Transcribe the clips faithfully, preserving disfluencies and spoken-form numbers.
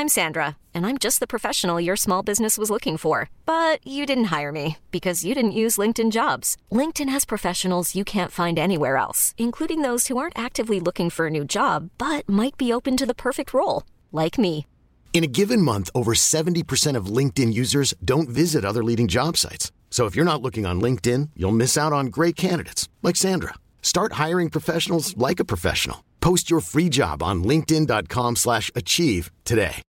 I'm Sandra, and I'm just the professional your small business was looking for. But you didn't hire me because you didn't use LinkedIn Jobs. LinkedIn has professionals you can't find anywhere else, including those who aren't actively looking for a new job, but might be open to the perfect role, like me. In a given month, over seventy percent of LinkedIn users don't visit other leading job sites. So if you're not looking on LinkedIn, you'll miss out on great candidates like Sandra. Start hiring professionals like a professional. Post your free job on linkedin.com slash achieve today.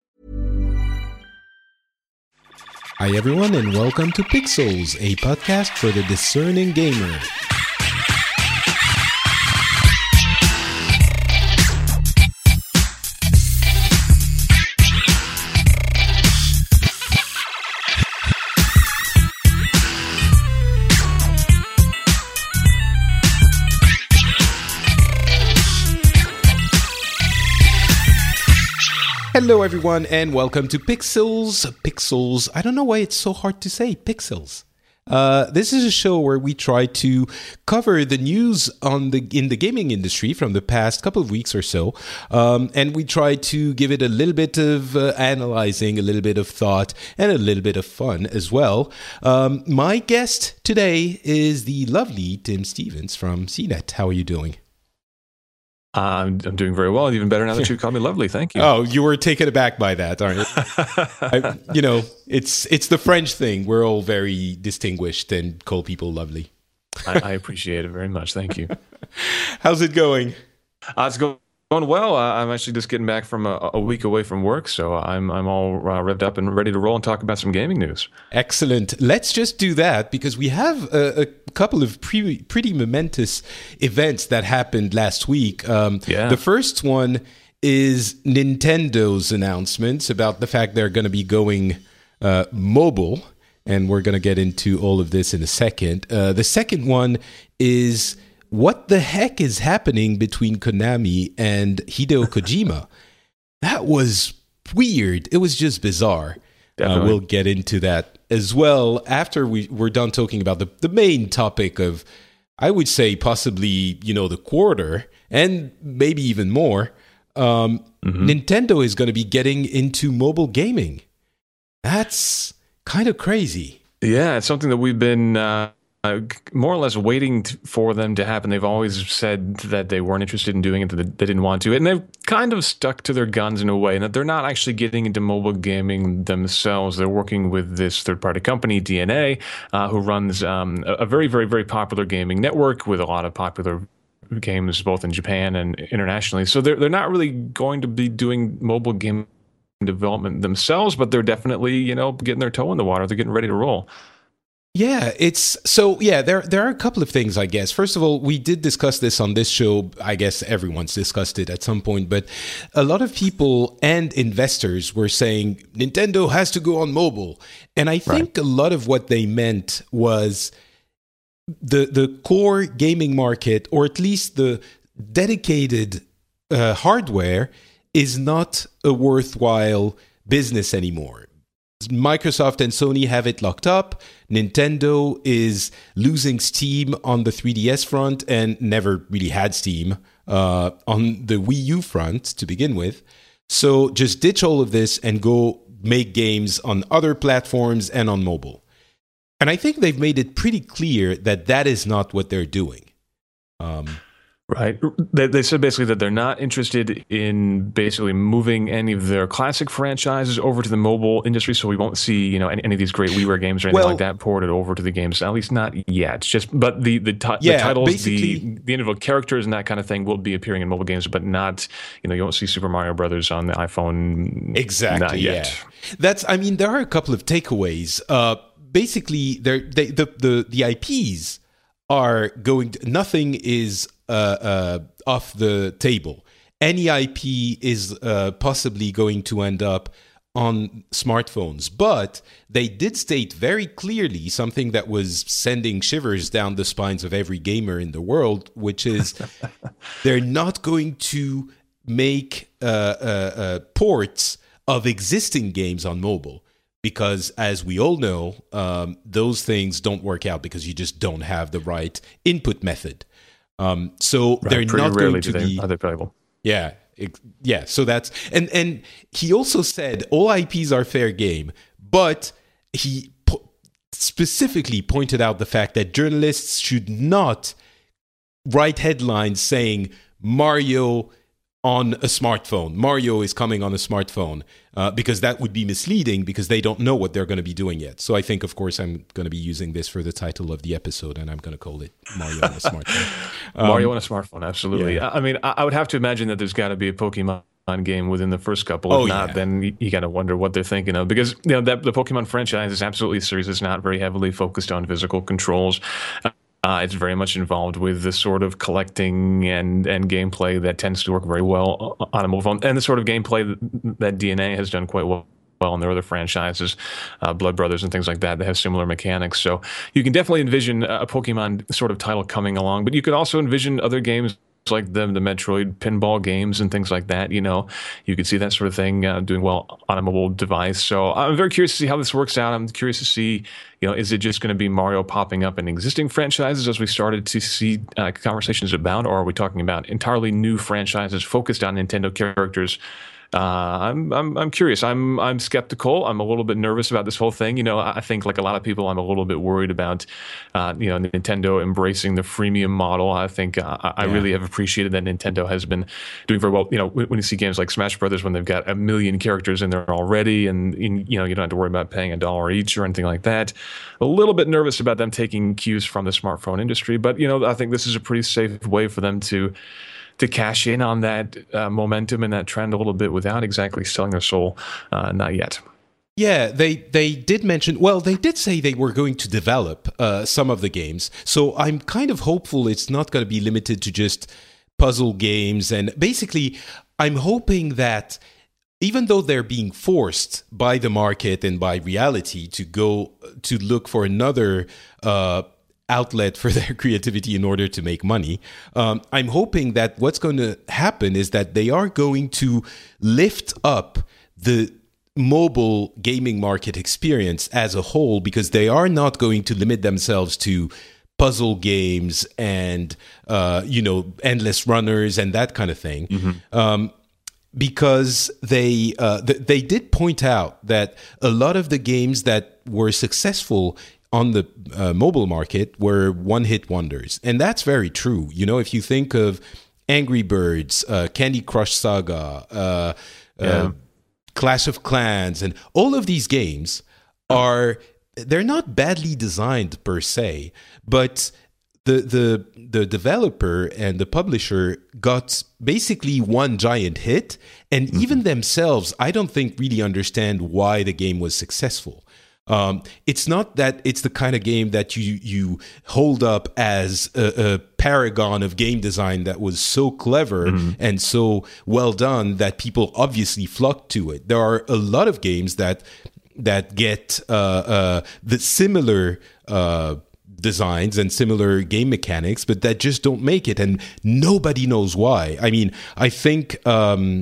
Hi everyone and welcome to Pixels, a podcast for the discerning gamer. Hello everyone and welcome to Pixels. Pixels, I don't know why it's so hard to say, Pixels. Uh, this is a show where we try to cover the news on the in the gaming industry from the past couple of weeks or so, um, and we try to give it a little bit of uh, analyzing, a little bit of thought, and a little bit of fun as well. Um, my guest today is the lovely Tim Stevens from C net. How are you doing? I'm, I'm doing very well. Even better now that you called me lovely. Thank you. Oh, you were taken aback by that, aren't you? I, you know, it's it's the French thing. We're all very distinguished and call people lovely. I, I appreciate it very much. Thank you. How's it going? Uh, it's going well. Uh, I'm actually just getting back from a, a week away from work, so I'm I'm all uh, revved up and ready to roll and talk about some gaming news. Excellent. Let's just do that because we have a, a couple of pre- pretty momentous events that happened last week. Um, yeah. The first one is Nintendo's announcements about the fact they're going to be going uh, mobile, and we're going to get into all of this in a second. Uh, the second one is what the heck is happening between Konami and Hideo Kojima. That was weird. It was just bizarre. Uh, we'll get into that as well after we, we're done talking about the, the main topic of, I would say, possibly, you know, the quarter and maybe even more. Um, mm-hmm. Nintendo is going to be getting into mobile gaming. That's kind of crazy. Yeah, it's something that we've been uh, uh, more or less waiting t- for them to happen. They've always said that they weren't interested in doing it, that they didn't want to. And they've kind of stuck to their guns in a way, and that they're not actually getting into mobile gaming themselves. They're working with this third-party company, D N A, uh, who runs um, a, a very, very, very popular gaming network with a lot of popular games both in Japan and internationally. So they're they're not really going to be doing mobile game development themselves, but they're definitely, you know, getting their toe in the water. They're getting ready to roll. Yeah, it's so yeah, there there are a couple of things, I guess. First of all, we did discuss this on this show. I guess everyone's discussed it at some point, but a lot of people and investors were saying Nintendo has to go on mobile. And I think right. a lot of what they meant was the the core gaming market, or at least the dedicated uh, hardware, is not a worthwhile business anymore. Microsoft and Sony have it locked up. Nintendo is losing steam on the three D S front and never really had steam uh, on the Wii U front to begin with. So just ditch all of this and go make games on other platforms and on mobile. And I think they've made it pretty clear that that is not what they're doing. Um, Right. They, they said basically that they're not interested in basically moving any of their classic franchises over to the mobile industry, so we won't see, you know, any, any of these great WiiWare games or anything well, like that ported over to the games. At least not yet. It's just, but the the, t- yeah, the titles, the the individual characters, and that kind of thing will be appearing in mobile games, but not, you know, you won't see Super Mario Brothers on the iPhone. Exactly. Not yet. Yeah. That's. I mean, there are a couple of takeaways. Uh, basically, they the the the I Ps are going. To, nothing is. Uh, uh, off the table. Any I P is uh, possibly going to end up on smartphones, but they did state very clearly something that was sending shivers down the spines of every gamer in the world, which is they're not going to make uh, uh, uh, ports of existing games on mobile. Because, as we all know, um, those things don't work out because you just don't have the right input method. Um, so right, they're not rarely going to do they, be. Are they playable? Yeah, It, yeah. So that's and and he also said all I Ps are fair game, but he po- specifically pointed out the fact that journalists should not write headlines saying Mario on a smartphone. Mario is coming on a smartphone uh, because that would be misleading because they don't know what they're going to be doing yet. So I think, of course, I'm going to be using this for the title of the episode, and I'm going to call it Mario on a smartphone. Um, Mario on a smartphone, absolutely. Yeah. I mean, I would have to imagine that there's got to be a Pokemon game within the first couple. If oh, not, yeah. then you, you got to wonder what they're thinking of, because you know that the Pokemon franchise is absolutely serious. It's not very heavily focused on physical controls. Uh, it's very much involved with the sort of collecting and, and gameplay that tends to work very well on a mobile phone, and the sort of gameplay that, that D N A has done quite well. well in their other franchises, uh, Blood Brothers and things like that, that have similar mechanics. So you can definitely envision a Pokemon sort of title coming along, but you could also envision other games like the, the Metroid pinball games and things like that. You know, you could see that sort of thing uh, doing well on a mobile device. So I'm very curious to see how this works out. I'm curious to see, you know, is it just going to be Mario popping up in existing franchises as we started to see uh, conversations about, or are we talking about entirely new franchises focused on Nintendo characters? Uh, I'm I'm I'm curious. I'm I'm skeptical. I'm a little bit nervous about this whole thing. You know, I think like a lot of people, I'm a little bit worried about, uh, you know, Nintendo embracing the freemium model. I think uh, I yeah. really have appreciated that Nintendo has been doing very well. You know, when, when you see games like Smash Brothers, when they've got a million characters in there already, and in, you know, you don't have to worry about paying a dollar each or anything like that. A little bit nervous about them taking cues from the smartphone industry, but you know, I think this is a pretty safe way for them to. to cash in on that uh, momentum and that trend a little bit without exactly selling their soul. Uh, not yet. Yeah, they, they did mention, well, they did say they were going to develop uh, some of the games. So I'm kind of hopeful it's not going to be limited to just puzzle games. And basically, I'm hoping that even though they're being forced by the market and by reality to go to look for another uh outlet for their creativity in order to make money. Um, I'm hoping that what's going to happen is that they are going to lift up the mobile gaming market experience as a whole, because they are not going to limit themselves to puzzle games and, uh, you know, endless runners and that kind of thing. Mm-hmm. Um, because they uh, th- they did point out that a lot of the games that were successful on the uh, mobile market were one-hit wonders. And that's very true. You know, if you think of Angry Birds, uh, Candy Crush Saga, uh, yeah. uh, Clash of Clans, and all of these games are, they're not badly designed per se, but the the the developer and the publisher got basically one giant hit, and mm-hmm. even themselves, I don't think really understand why the game was successful. Um, it's not that it's the kind of game that you you hold up as a, a paragon of game design that was so clever mm-hmm. and so well done that people obviously flock to it. There are a lot of games that that get uh, uh, the similar uh, designs and similar game mechanics, but that just don't make it, and nobody knows why. I mean, I think. Um,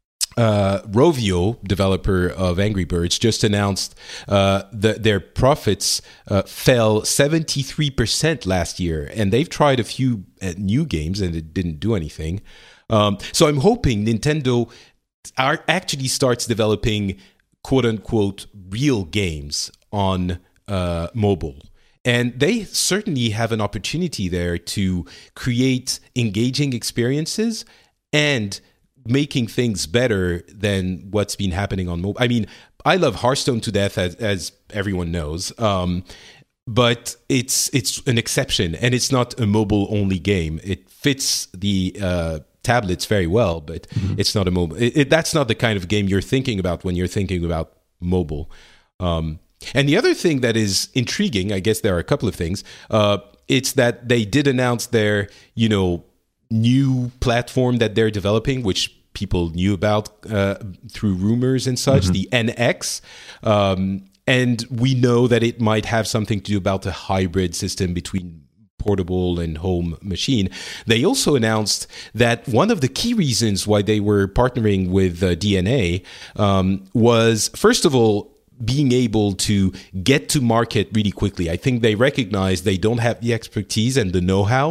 Uh, Rovio, developer of Angry Birds, just announced uh, that their profits uh, fell seventy-three percent last year, and they've tried a few uh, new games and it didn't do anything. Um, so I'm hoping Nintendo are, actually starts developing quote-unquote real games on uh, mobile. And they certainly have an opportunity there to create engaging experiences and making things better than what's been happening on mobile. I mean, I love Hearthstone to death, as, as everyone knows, um, but it's it's an exception, and it's not a mobile-only game. It fits the uh, tablets very well, but mm-hmm. it's not a mobile. It, it, that's not the kind of game you're thinking about when you're thinking about mobile. Um, and the other thing that is intriguing, I guess there are a couple of things. Uh, it's that they did announce their, you know, new platform that they're developing, which people knew about uh, through rumors and such, mm-hmm. the N X. Um, and we know that it might have something to do about a hybrid system between portable and home machine. They also announced that one of the key reasons why they were partnering with uh, D N A um, was, first of all, being able to get to market really quickly. I think they recognize they don't have the expertise and the know-how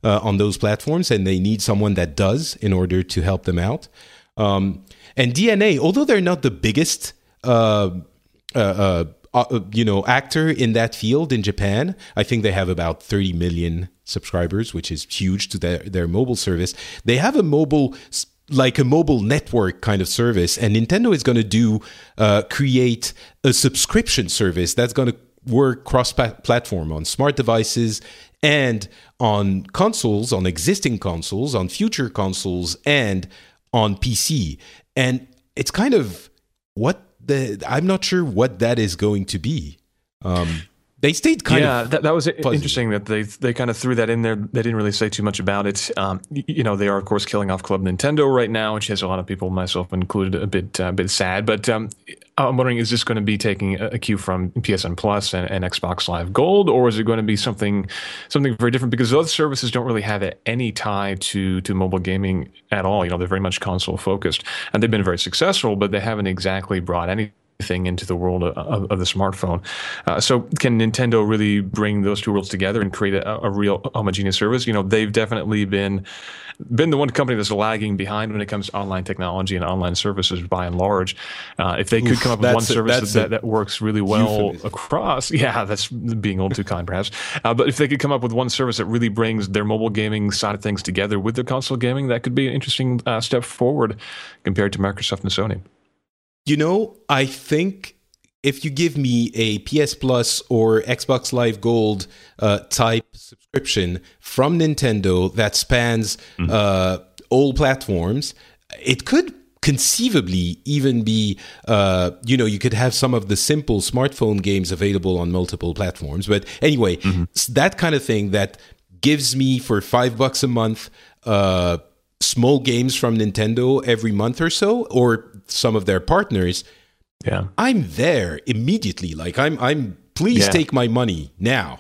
uh, on those platforms, and they need someone that does in order to help them out. Um, and D N A, although they're not the biggest, uh, uh, uh, uh, you know, actor in that field in Japan, I think they have about thirty million subscribers, which is huge to their, their mobile service. They have a mobile, like a mobile network kind of service, and Nintendo is going to do uh, create a subscription service that's going to work cross-platform on smart devices and on consoles, on existing consoles, on future consoles, and on P C. And it's kind of what the I'm not sure what that is going to be. Um, They stayed kind yeah, of that, that was fuzzy. Interesting that they they kind of threw that in there. They didn't really say too much about it. Um, you, you know, they are of course killing off Club Nintendo right now, which has a lot of people, myself included, a bit uh, a bit sad. But um, I'm wondering, is this going to be taking a, a cue from P S N Plus and, and Xbox Live Gold, or is it going to be something something very different? Because those services don't really have any tie to to mobile gaming at all. You know, they're very much console focused, and they've been very successful, but they haven't exactly brought any thing into the world of, of, of the smartphone. Uh, so can Nintendo really bring those two worlds together and create a, a real homogeneous service? You know, they've definitely been been the one company that's lagging behind when it comes to online technology and online services by and large. Uh, if they could Oof, come up with one a, service that, that works really well euphemism. across, yeah, that's being a little too kind perhaps. Uh, but if they could come up with one service that really brings their mobile gaming side of things together with their console gaming, that could be an interesting uh, step forward compared to Microsoft and Sony. You know, I think if you give me a P S Plus or Xbox Live Gold uh, type subscription from Nintendo that spans mm-hmm. uh, all platforms, it could conceivably even be, uh, you know, you could have some of the simple smartphone games available on multiple platforms. But anyway, mm-hmm. that kind of thing that gives me for five bucks a month, uh, small games from Nintendo every month or so, or some of their partners, yeah, I'm there immediately. Like I'm, I'm. Please yeah. take my money now.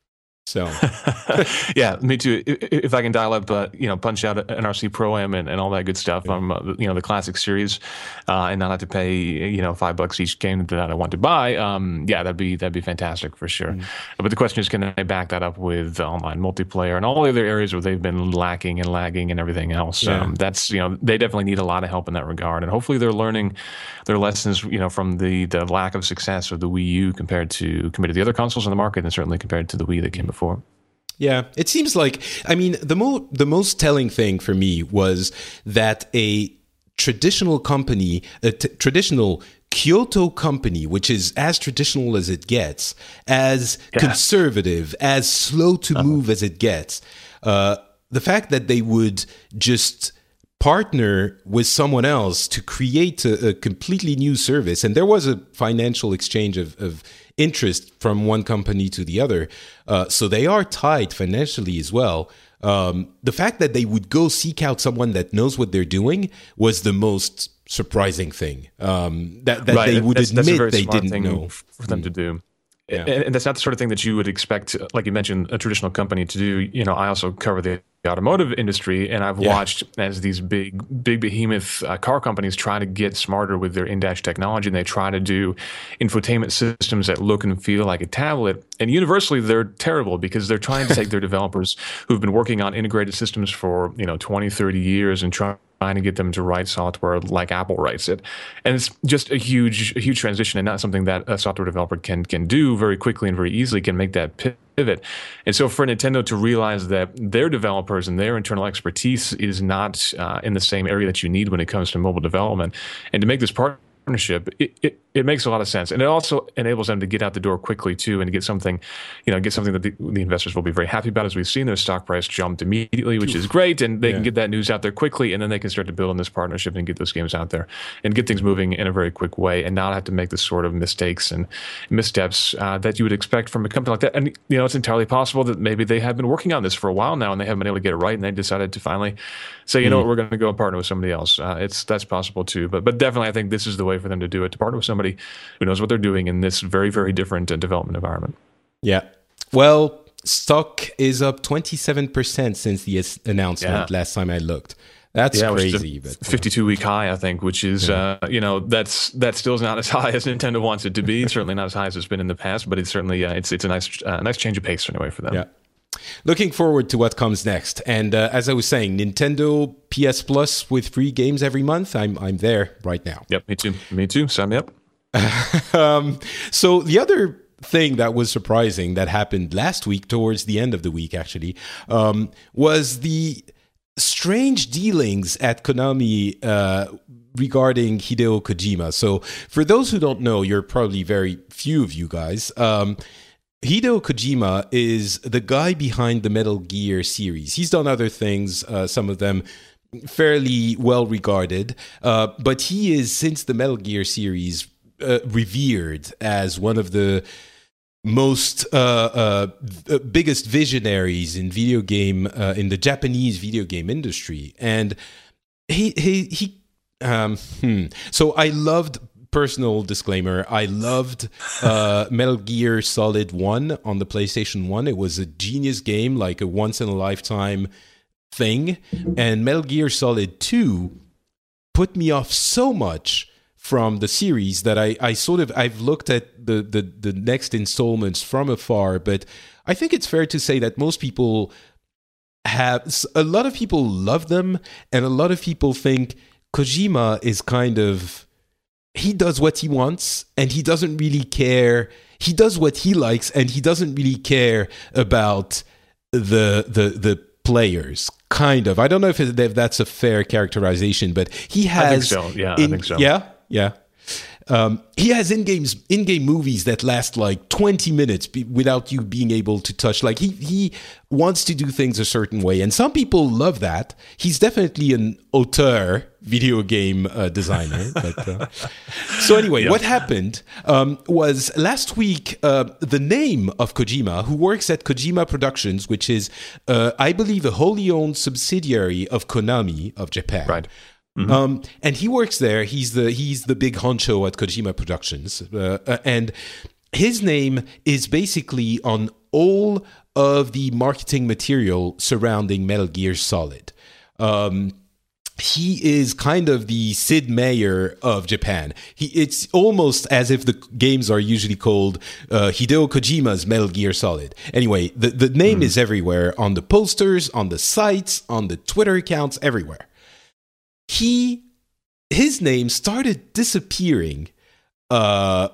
So, yeah, me too. If I can dial up, uh, you know, Punch Out N R C Pro-Am and, and all that good stuff from, uh, you know, the classic series, uh, and not have to pay, you know, five bucks each game that I want to buy. Um, yeah, that'd be that'd be fantastic for sure. Mm. But the question is, can I back that up with online multiplayer and all the other areas where they've been lacking and lagging and everything else? Yeah. Um, that's you know, they definitely need a lot of help in that regard, and hopefully they're learning their lessons, you know, from the the lack of success of the Wii U compared to compared to the other consoles on the market, and certainly compared to the Wii that came before. Before. Yeah, it seems like, I mean, the mo- the most telling thing for me was that a traditional company, a t- traditional Kyoto company, which is as traditional as it gets, as yeah. conservative, as slow to uh-huh. move as it gets, uh, the fact that they would just partner with someone else to create a, a completely new service, and there was a financial exchange of, of interest from one company to the other, uh, so they are tied financially as well. Um, the fact that they would go seek out someone that knows what they're doing was the most surprising thing. Um, that that right. they would that's, admit that's a very they smart didn't thing know for them mm. to do. Yeah. And that's not the sort of thing that you would expect, like you mentioned, a traditional company to do. You know, I also cover the automotive industry, and I've yeah. watched as these big, big behemoth uh, car companies try to get smarter with their in-dash technology, and they try to do infotainment systems that look and feel like a tablet. And universally, they're terrible because they're trying to take their developers who've been working on integrated systems for, you know, twenty, thirty years and try trying to get them to write software like Apple writes it. And it's just a huge, a huge transition, and not something that a software developer can can do very quickly and very easily, can make that pivot. And so for Nintendo to realize that their developers and their internal expertise is not uh, in the same area that you need when it comes to mobile development, and to make this part partnership, it, it, it makes a lot of sense. And it also enables them to get out the door quickly too, and to get something, you know, get something that the, the investors will be very happy about. As we've seen, their stock price jumped immediately, which is great. And they yeah. can get that news out there quickly, and then they can start to build on this partnership and get those games out there and get things moving in a very quick way, and not have to make the sort of mistakes and missteps uh, that you would expect from a company like that. And, you know, it's entirely possible that maybe they have been working on this for a while now, and they haven't been able to get it right, and they decided to finally say, you know what, we're going to go and partner with somebody else. Uh, it's that's possible too. But but definitely, I think this is the way for them to do it, to partner with somebody who knows what they're doing in this very, very different uh, development environment. Yeah. Well, stock is up twenty-seven percent since the announcement yeah. last time I looked. That's yeah, crazy. But fifty-two week high, I think, which is, yeah. uh, you know, that's that still is not as high as Nintendo wants it to be. Certainly not as high as it's been in the past, but it's certainly uh, it's it's a nice uh, nice change of pace anyway for them. Yeah. looking forward to what comes next. And uh, as I was saying, Nintendo P S Plus with free games every month. I'm I'm there right now. Yep, me too. Me too. Sign me up. um, so the other thing that was surprising that happened last week, towards the end of the week, actually, um, was the strange dealings at Konami uh, regarding Hideo Kojima. So for those who don't know, you're probably very few of you guys. Um, Hideo Kojima is the guy behind the Metal Gear series. He's done other things, uh, some of them fairly well regarded, uh, but he is, since the Metal Gear series, uh, revered as one of the most uh, uh, biggest visionaries in video game uh, in the Japanese video game industry. And he he he. Um, hmm. So I loved. Personal disclaimer, I loved uh, Metal Gear Solid one on the PlayStation one. It was a genius game, like a once-in-a-lifetime thing. And Metal Gear Solid two put me off so much from the series that I, I sort of, I've looked at the, the, the next installments from afar. But I think it's fair to say that most people have, a lot of people love them, and a lot of people think Kojima is kind of, he does what he wants, and he doesn't really care. He does what he likes, and he doesn't really care about the the the players. Kind of. I don't know if, it, if that's a fair characterization, but he has. I think so. Yeah, in, I think so. Yeah, yeah. Um, he has in-game in-game movies that last like twenty minutes be, without you being able to touch. Like he he wants to do things a certain way, and some people love that. He's definitely an auteur video game uh, designer. But, uh, so anyway, yeah. What happened um, was last week, uh, the name of Kojima, who works at Kojima Productions, which is, uh, I believe, a wholly owned subsidiary of Konami of Japan. Right. Mm-hmm. Um, and he works there. He's the he's the big honcho at Kojima Productions, uh, uh, and his name is basically on all of the marketing material surrounding Metal Gear Solid. Um, he is kind of the Sid Meier of Japan. He, it's almost as if the games are usually called uh, Hideo Kojima's Metal Gear Solid. Anyway, the, the name mm. is everywhere, on the posters, on the sites, on the Twitter accounts, everywhere. He, his name started disappearing uh,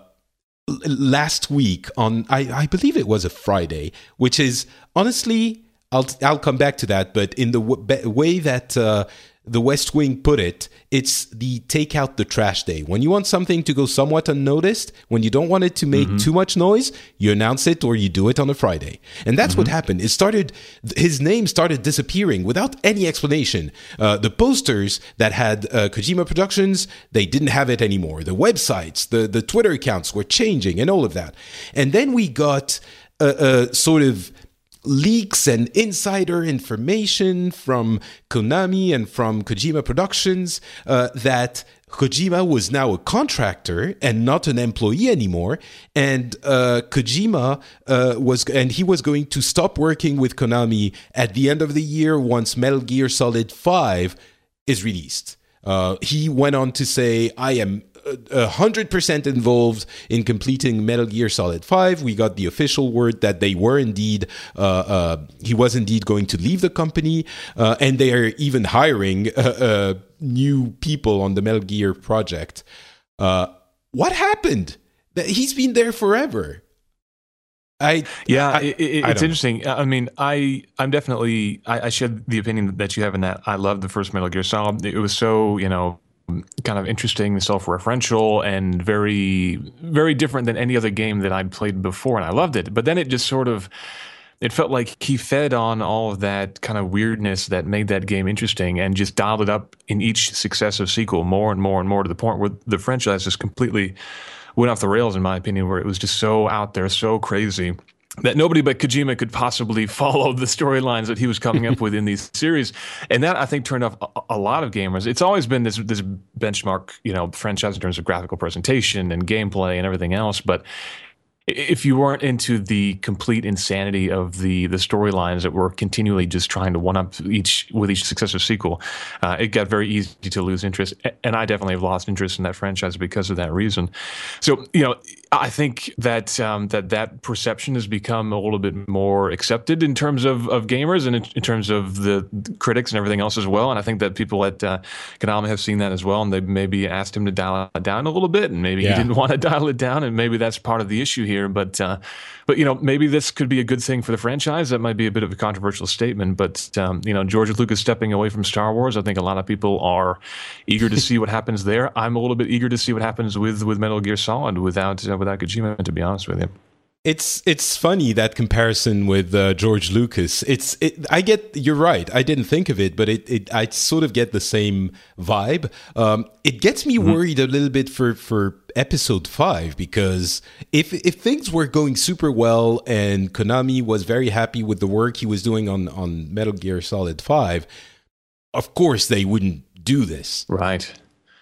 last week on, I, I believe it was a Friday, which is, honestly, I'll I'll come back to that, but in the w- way that uh, the West Wing put it, it's the take out the trash day. When you want something to go somewhat unnoticed, when you don't want it to make mm-hmm. too much noise, you announce it or you do it on a Friday. And that's mm-hmm. what happened. It started, his name started disappearing without any explanation. Uh, the posters that had uh, Kojima Productions, they didn't have it anymore. The websites, the, the Twitter accounts were changing and all of that. And then we got a, a sort of leaks and insider information from Konami and from Kojima Productions uh, that Kojima was now a contractor and not an employee anymore, and uh, Kojima uh, was and he was going to stop working with Konami at the end of the year once Metal Gear Solid five is released. Uh, he went on to say, "I am one hundred percent involved in completing Metal Gear Solid five. We got the official word that they were indeed, uh, uh, he was indeed going to leave the company, uh, and they are even hiring uh, uh, new people on the Metal Gear project. Uh, what happened? He's been there forever. I yeah, I, it, it, I it's interesting. know. I mean, I I'm definitely I, I share the opinion that you have in that. I love the first Metal Gear Solid. It was so, you know, kind of interesting, self-referential, and very, very different than any other game that I'd played before, and I loved it. But then it just sort of, it felt like he fed on all of that kind of weirdness that made that game interesting and just dialed it up in each successive sequel more and more and more, to the point where the franchise just completely went off the rails, in my opinion, where it was just so out there, so crazy, that nobody but Kojima could possibly follow the storylines that he was coming up with in these series. And that, I think, turned off a, a lot of gamers. It's always been this this benchmark, you know, franchise in terms of graphical presentation and gameplay and everything else. But if you weren't into the complete insanity of the the storylines that were continually just trying to one-up each with each successive sequel, uh, it got very easy to lose interest. And I definitely have lost interest in that franchise because of that reason. So, you know, I think that um, that that perception has become a little bit more accepted in terms of, of gamers and in, in terms of the critics and everything else as well. And I think that people at uh, Konami have seen that as well, and they maybe asked him to dial it down a little bit, and maybe yeah. he didn't want to dial it down, and maybe that's part of the issue here. But uh, but you know, maybe this could be a good thing for the franchise. That might be a bit of a controversial statement, but um, you know, George Lucas stepping away from Star Wars, I think a lot of people are eager to see what happens there. I'm a little bit eager to see what happens with with Metal Gear Solid without uh, without Kojima, to be honest with you. It's it's funny, that comparison with uh, George Lucas. It's it, I get, you're right. I didn't think of it, but it, it I sort of get the same vibe. Um, it gets me mm-hmm. worried a little bit for, for episode five, because if if things were going super well and Konami was very happy with the work he was doing on on Metal Gear Solid five, of course they wouldn't do this, right?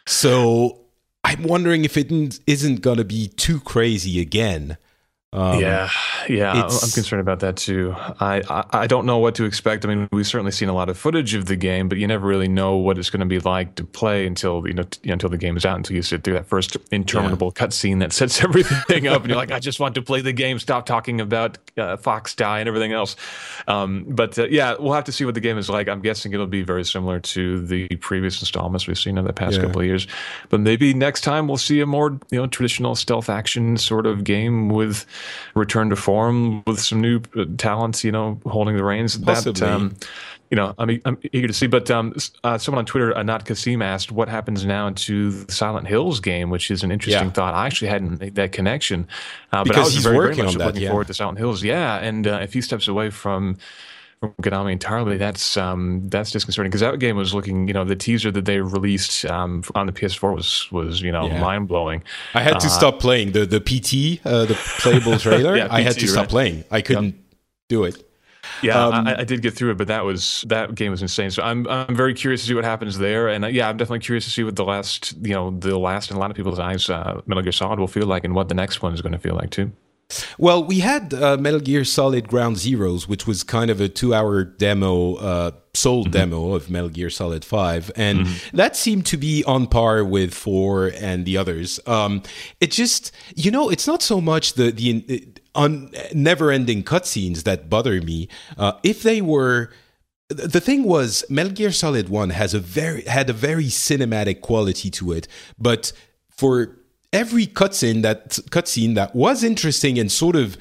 So I'm wondering if it isn't going to be too crazy again. Um, yeah, yeah, I'm concerned about that too. I, I I don't know what to expect. I mean, we've certainly seen a lot of footage of the game, but you never really know what it's going to be like to play until you know t- until the game is out, until you sit through that first interminable yeah. cutscene that sets everything up, and you're like, I just want to play the game. Stop talking about uh, Fox Die and everything else. Um, but uh, yeah, we'll have to see what the game is like. I'm guessing it'll be very similar to the previous installments we've seen in the past yeah. couple of years. But maybe next time we'll see a more you know traditional stealth action sort of game with return to form, with some new talents, you know, holding the reins. Possibly. That, um, you know, I'm, I'm eager to see. But um, uh, someone on Twitter, Anat Kasim, asked, what happens now to the Silent Hills game, which is an interesting yeah. thought. I actually hadn't made that connection. Uh, but I was he's very, working very much on that, looking yeah. forward to Silent Hills. Yeah, and uh, if he steps away from from Konami entirely, that's um, that's disconcerting, because that game was looking, you know, the teaser that they released um, on the P S four was was you know yeah. mind blowing. I had to uh, stop playing the the P T, uh, the playable trailer. yeah, P T, I had to stop right? playing. I couldn't yep. do it. Yeah, um, I, I did get through it, but that was that game was insane. So I'm I'm very curious to see what happens there, and uh, yeah, I'm definitely curious to see what the last you know the last in a lot of people's eyes uh, Metal Gear Solid will feel like, and what the next one is going to feel like too. Well, we had uh, Metal Gear Solid Ground Zeroes, which was kind of a two-hour demo, uh, sold mm-hmm. demo of Metal Gear Solid five, and mm-hmm. that seemed to be on par with four and the others. Um, it just, you know, it's not so much the the un, never-ending cutscenes that bother me. Uh, if they were... The thing was, Metal Gear Solid one has a very had a very cinematic quality to it, but for every cutscene that cutscene that was interesting and sort of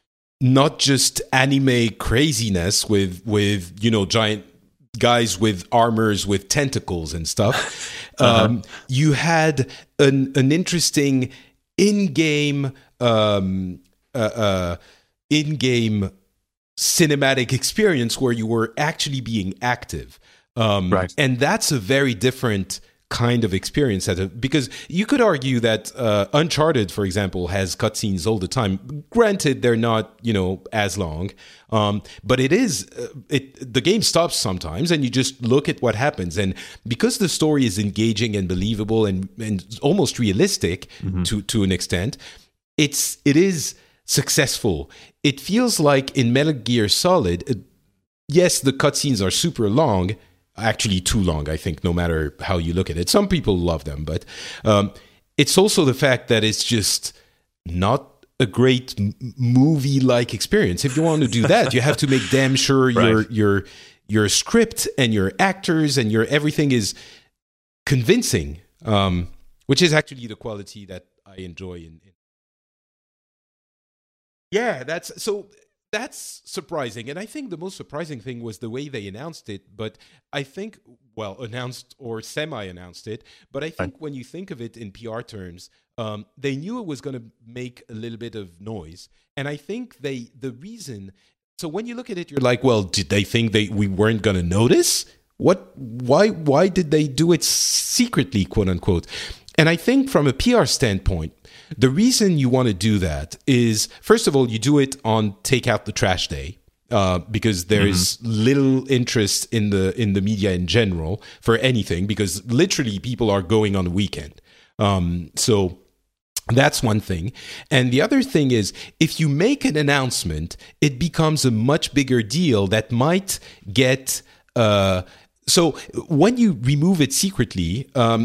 not just anime craziness with with you know giant guys with armors with tentacles and stuff, uh-huh. um, you had an an interesting in-game um, uh, uh, in-game cinematic experience where you were actually being active, um, right? And that's a very different kind of experience, at a, because you could argue that uh, Uncharted, for example, has cutscenes all the time. Granted, they're not, you know, as long, um, but it is. Uh, it the game stops sometimes, and you just look at what happens. And because the story is engaging and believable and and almost realistic mm-hmm. to to an extent, it's it is successful. It feels like in Metal Gear Solid, uh, yes, the cutscenes are super long. Actually too long, I think, no matter how you look at it. Some people love them, but um, it's also the fact that it's just not a great m- movie-like experience. If you want to do that, you have to make damn sure right. your your your script and your actors and your everything is convincing, um, which is actually the quality that I enjoy. In, in yeah, that's so. That's surprising. And I think the most surprising thing was the way they announced it. But I think, well, announced or semi-announced it. But I think when you think of it in P R terms, um, they knew it was going to make a little bit of noise. And I think they, the reason, so when you look at it, you're like, well, did they think they we weren't going to notice? What, why, why did they do it secretly, quote unquote? And I think from a P R standpoint, the reason you want to do that is, first of all, you do it on Take Out the Trash Day, uh, because there is mm-hmm. little interest in the in the media in general for anything, because literally people are going on the weekend. Um, so that's one thing. And the other thing is, if you make an announcement, it becomes a much bigger deal that might get... Uh, so when you remove it secretly... Um,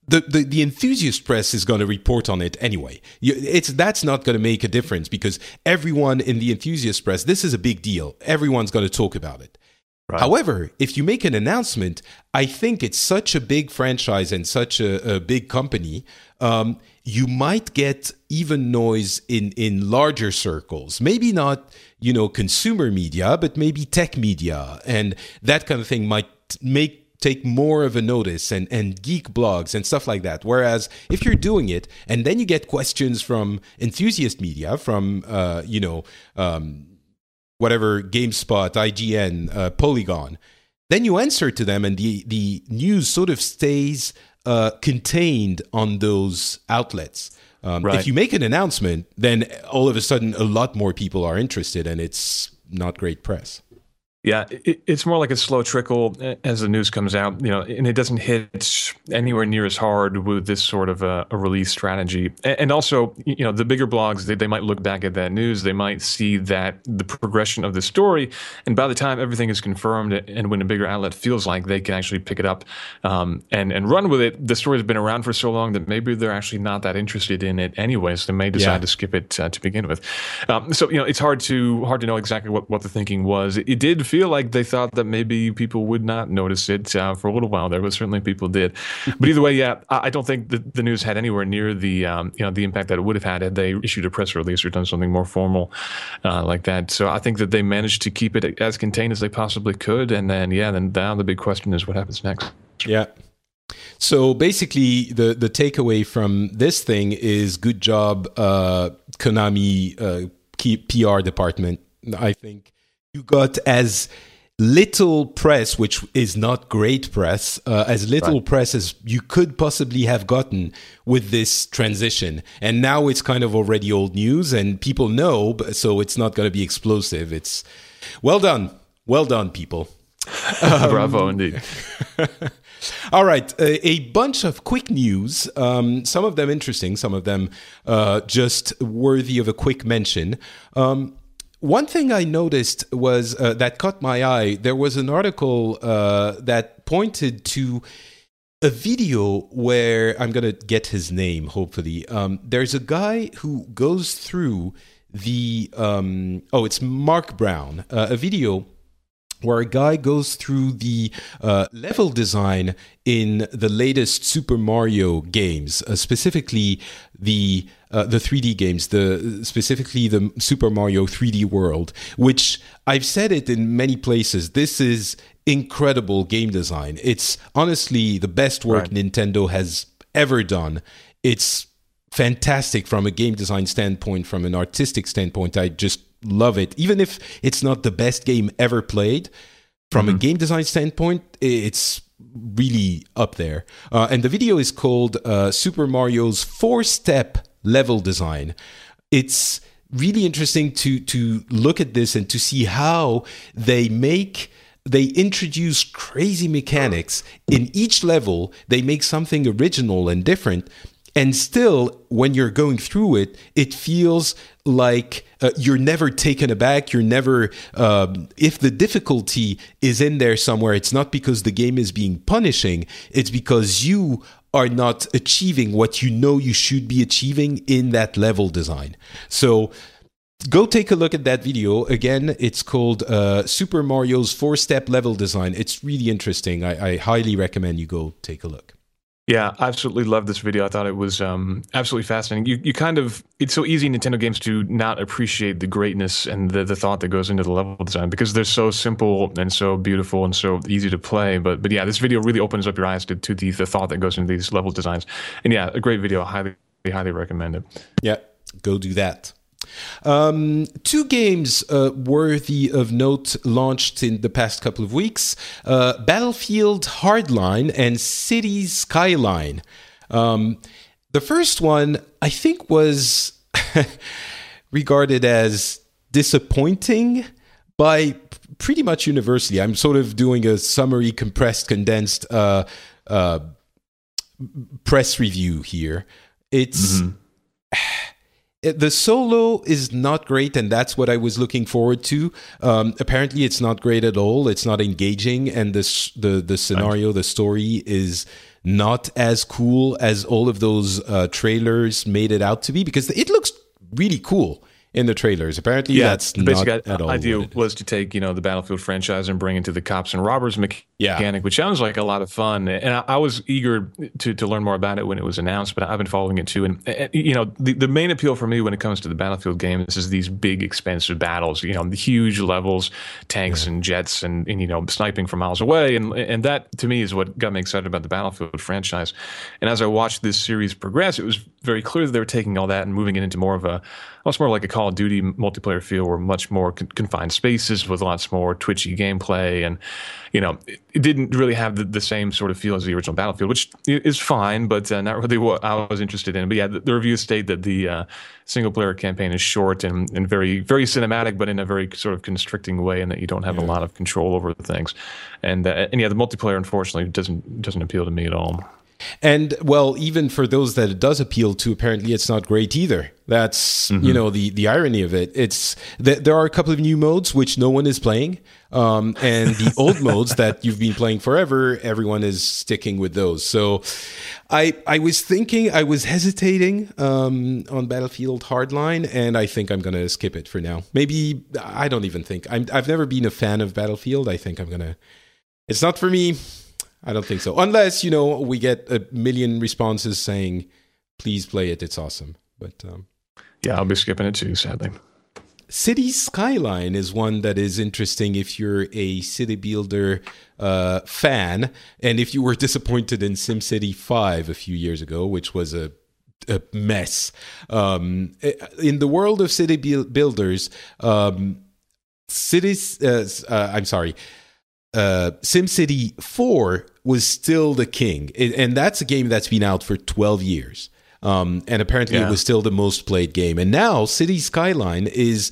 The, the, the enthusiast press is going to report on it anyway. You, it's that's not going to make a difference because everyone in the enthusiast press, this is a big deal. Everyone's going to talk about it. Right. However, if you make an announcement, I think it's such a big franchise and such a, a big company, um, you might get even noise in, in larger circles. Maybe not, you know, consumer media, but maybe tech media, and that kind of thing might make take more of a notice, and, and geek blogs and stuff like that. Whereas if you're doing it and then you get questions from enthusiast media, from, uh, you know, um, whatever, GameSpot, I G N, uh, Polygon, then you answer to them and the, the news sort of stays uh, contained on those outlets. Um, right. If you make an announcement, then all of a sudden a lot more people are interested and it's not great press. Yeah, it, it's more like a slow trickle as the news comes out, you know, and it doesn't hit anywhere near as hard with this sort of a, a release strategy. And also, you know, the bigger blogs, they, they might look back at that news, they might see that the progression of the story, and by the time everything is confirmed and when a bigger outlet feels like they can actually pick it up um, and, and run with it, the story's been around for so long that maybe they're actually not that interested in it anyway, so they may decide yeah. to skip it uh, to begin with. Um, so, you know, it's hard to hard to know exactly what, what the thinking was. It, it did feel like they thought that maybe people would not notice it uh, for a little while there, but certainly people did. But either way, yeah, I don't think the, the news had anywhere near the um, you know the impact that it would have had had they issued a press release or done something more formal uh, like that. So I think that they managed to keep it as contained as they possibly could. And then, yeah, then now the big question is what happens next. Yeah. So basically, the, the takeaway from this thing is good job, uh, Konami uh, P R department. I think you got as little press, which is not great press, uh, as little right. press as you could possibly have gotten with this transition. And now it's kind of already old news and people know, so it's not going to be explosive. It's well done. Well done, people. Um, Bravo, indeed. All right, a, a bunch of quick news, um, some of them interesting, some of them uh, just worthy of a quick mention. Um, One thing I noticed was uh, that caught my eye. There was an article uh, that pointed to a video where I'm going to get his name, hopefully. Um, there's a guy who goes through the, um, oh, it's Mark Brown, uh, a video where a guy goes through the uh, level design in the latest Super Mario games, uh, specifically the uh, the three D games, the specifically the Super Mario three D World, which I've said it in many places. This is incredible game design. It's honestly the best work right. Nintendo has ever done. It's fantastic from a game design standpoint, from an artistic standpoint. I just love it. Even if it's not the best game ever played, from mm-hmm. a game design standpoint, it's really up there. Uh, and the video is called uh, Super Mario's four-step level design. It's really interesting to to look at this and to see how they make they introduce crazy mechanics in each level. They make something original and different. And still, when you're going through it, it feels like uh, you're never taken aback. You're never, um, if the difficulty is in there somewhere, it's not because the game is being punishing. It's because you are not achieving what you know you should be achieving in that level design. So go take a look at that video. Again, it's called uh, Super Mario's four-step level design. It's really interesting. I, I highly recommend you go take a look. Yeah, I absolutely loved this video. I thought it was um, absolutely fascinating. You you kind of, it's so easy in Nintendo games to not appreciate the greatness and the, the thought that goes into the level design because they're so simple and so beautiful and so easy to play. But but yeah, this video really opens up your eyes to, to the, the thought that goes into these level designs. And yeah, a great video. Highly, highly recommend it. Yeah, go do that. Um, two games uh, worthy of note launched in the past couple of weeks, uh, Battlefield Hardline and Cities Skyline. Um, the first one, I think, was regarded as disappointing by pretty much universally. I'm sort of doing a summary, compressed, condensed uh, uh, press review here. It's... Mm-hmm. The solo is not great, and that's what I was looking forward to. Um, apparently, it's not great at all. It's not engaging, and this, the the scenario, the story is not as cool as all of those uh, trailers made it out to be, because it looks really cool in the trailers. Apparently, yeah, that's the basic not at all idea what was to take, you know, the Battlefield franchise and bring it to the cops and robbers mechanic, yeah. which sounds like a lot of fun. And I, I was eager to to learn more about it when it was announced, but I've been following it too. And, and you know, the, the main appeal for me when it comes to the Battlefield games is these big, expensive battles. You know, the huge levels, tanks yeah. and jets, and, and you know, sniping from miles away. And and that to me is what got me excited about the Battlefield franchise. And as I watched this series progress, it was very clear that they were taking all that and moving it into more of a, almost more like a Call of Duty multiplayer feel, where much more con- confined spaces with lots more twitchy gameplay. And, you know, it, it didn't really have the, the same sort of feel as the original Battlefield, which is fine, but uh, not really what I was interested in. But yeah, the, the reviews state that the uh, single player campaign is short and, and very, very cinematic, but in a very sort of constricting way, and that you don't have yeah. a lot of control over the things. And, uh, and yeah, the multiplayer, unfortunately, doesn't doesn't appeal to me at all. And, well, even for those that it does appeal to, apparently it's not great either. That's, mm-hmm. you know, the, the irony of it. It's th- there are a couple of new modes which no one is playing. Um, and the old modes that you've been playing forever, everyone is sticking with those. So I I was thinking, I was hesitating um, on Battlefield Hardline, and I think I'm going to skip it for now. Maybe, I don't even think. I'm, I've never been a fan of Battlefield. I think I'm going to... It's not for me. I don't think so. Unless, you know, we get a million responses saying, please play it, it's awesome. But um, yeah, I'll be skipping it too, sadly. City Skyline is one that is interesting if you're a city builder uh, fan, and if you were disappointed in SimCity five a few years ago, which was a, a mess. Um, in the world of city bu- builders, um, cities, uh, uh, I'm sorry, Uh, SimCity four was still the king, it, and that's a game that's been out for twelve years, um, and apparently yeah. it was still the most played game. And now City Skyline is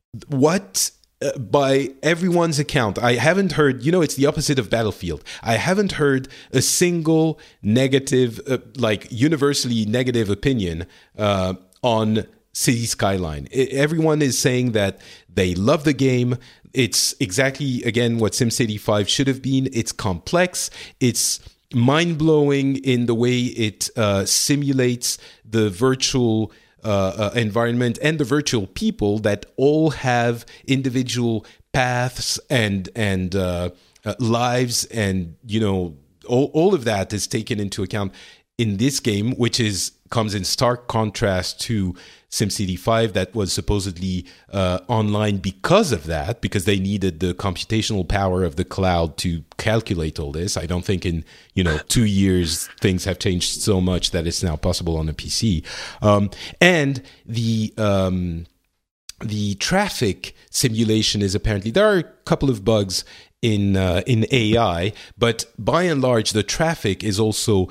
what, uh, by everyone's account, I haven't heard, you know, it's the opposite of Battlefield. I haven't heard a single negative, uh, like universally negative opinion uh, on City Skyline. It, everyone is saying that they love the game. It's exactly, again, what SimCity five should have been. It's complex. It's mind-blowing in the way it uh, simulates the virtual uh, uh, environment and the virtual people that all have individual paths and and uh, uh, lives, and, you know, all, all of that is taken into account in this game, which is comes in stark contrast to SimCity five, that was supposedly uh, online because of that, because they needed the computational power of the cloud to calculate all this. I don't think in, you know, two years things have changed so much that it's now possible on a P C. Um, and the um, the traffic simulation is apparently, there are a couple of bugs in uh, in A I, but by and large the traffic is also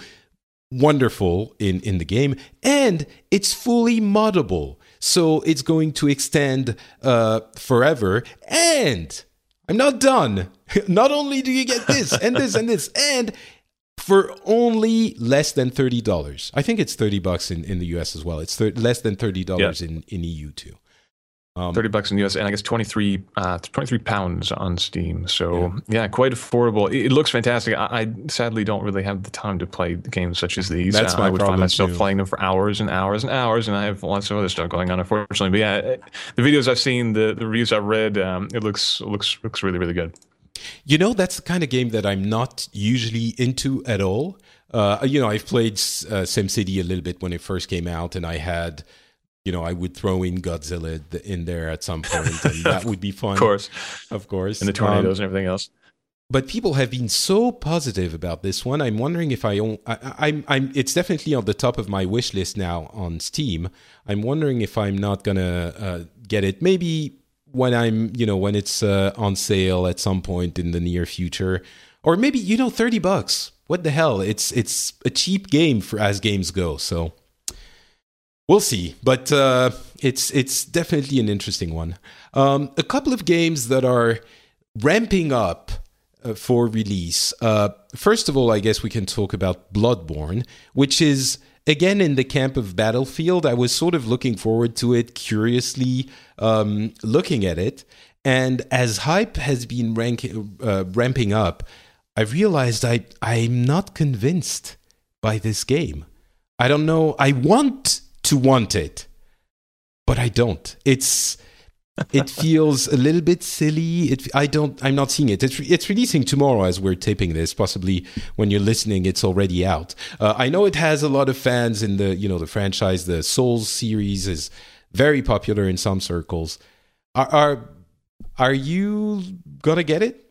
wonderful in, in the game, and it's fully moddable. So it's going to extend uh, forever. And I'm not done. Not only do you get this and this and this, and for only less than thirty dollars. I think it's thirty bucks in, in the U S as well. It's thir- less than thirty dollars yeah. in, in E U too. Um, thirty bucks in the U S, and I guess twenty-three, uh, twenty-three pounds on Steam. So yeah, yeah quite affordable. It, it looks fantastic. I, I sadly don't really have the time to play games such as these. That's uh, my I would problem find myself too. playing them for hours and hours and hours, and I have lots of other stuff going on, unfortunately. But yeah, the videos I've seen, the, the reviews I've read, um, it looks looks looks really really good. You know, that's the kind of game that I'm not usually into at all. Uh, you know, I've played uh, SimCity a little bit when it first came out, and I had. You know, I would throw in Godzilla in there at some point, and that would be fun. Of course. Of course. And the tornadoes um, and everything else. But people have been so positive about this one. I'm wondering if I, own, I I'm I'm it's definitely on the top of my wish list now on Steam. I'm wondering if I'm not gonna uh, get it. Maybe when I'm, you know, when it's uh, on sale at some point in the near future, or maybe, you know, thirty bucks. What the hell? It's it's a cheap game for as games go. So. We'll see, but uh, it's it's definitely an interesting one. Um, a couple of games that are ramping up uh, for release. Uh, first of all, I guess we can talk about Bloodborne, which is, again, in the camp of Battlefield. I was sort of looking forward to it, curiously um, looking at it. And as hype has been rank, uh, ramping up, I realized I, I'm not convinced by this game. I don't know. I want to want it, but I don't. It's it feels a little bit silly. It I don't. I'm not seeing it. It's it's releasing tomorrow as we're taping this. Possibly when you're listening, it's already out. Uh, I know it has a lot of fans in the you know the franchise. The Souls series is very popular in some circles. Are are, are you gonna get it?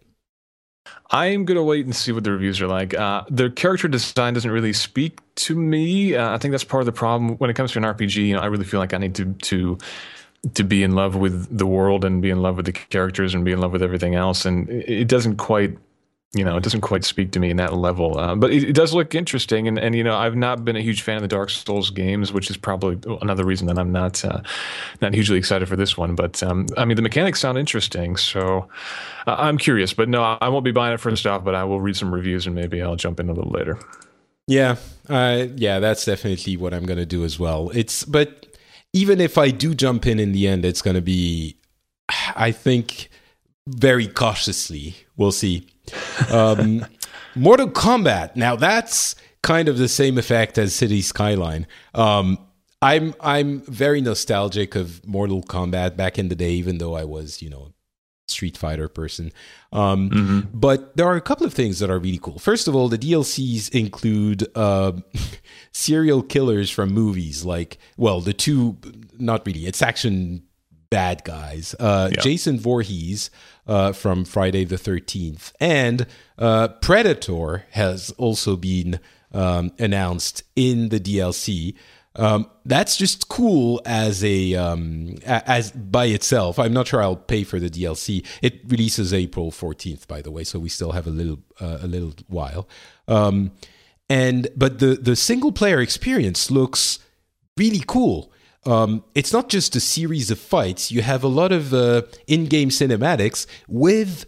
I'm going to wait and see what the reviews are like. Uh, the character design doesn't really speak to me. Uh, I think that's part of the problem. When it comes to an R P G, you know, I really feel like I need to to to be in love with the world and be in love with the characters and be in love with everything else. And it, it doesn't quite, you know, it doesn't quite speak to me in that level. Uh, but it, it does look interesting. And, and, you know, I've not been a huge fan of the Dark Souls games, which is probably another reason that I'm not uh, not hugely excited for this one. But, um, I mean, the mechanics sound interesting. So uh, I'm curious. But no, I won't be buying it first off, but I will read some reviews and maybe I'll jump in a little later. Yeah. Uh, yeah, that's definitely what I'm going to do as well. It's, but even if I do jump in in the end, it's going to be, I think, very cautiously. We'll see. um, Mortal Kombat. Now that's kind of the same effect as City Skyline. Um, I'm I'm very nostalgic of Mortal Kombat back in the day, even though I was, you know, Street Fighter person. Um, mm-hmm. But there are a couple of things that are really cool. First of all, the D L Cs include uh, serial killers from movies, like, well, the two, not really, it's action bad guys. Uh, yeah. Jason Voorhees uh, from Friday the thirteenth. And uh, Predator has also been um, announced in the D L C. Um, that's just cool as a um, as by itself. I'm not sure I'll pay for the D L C. It releases April fourteenth, by the way, so we still have a little uh, a little while. Um, and but the the single player experience looks really cool. Um, it's not just a series of fights. You have a lot of uh, in-game cinematics with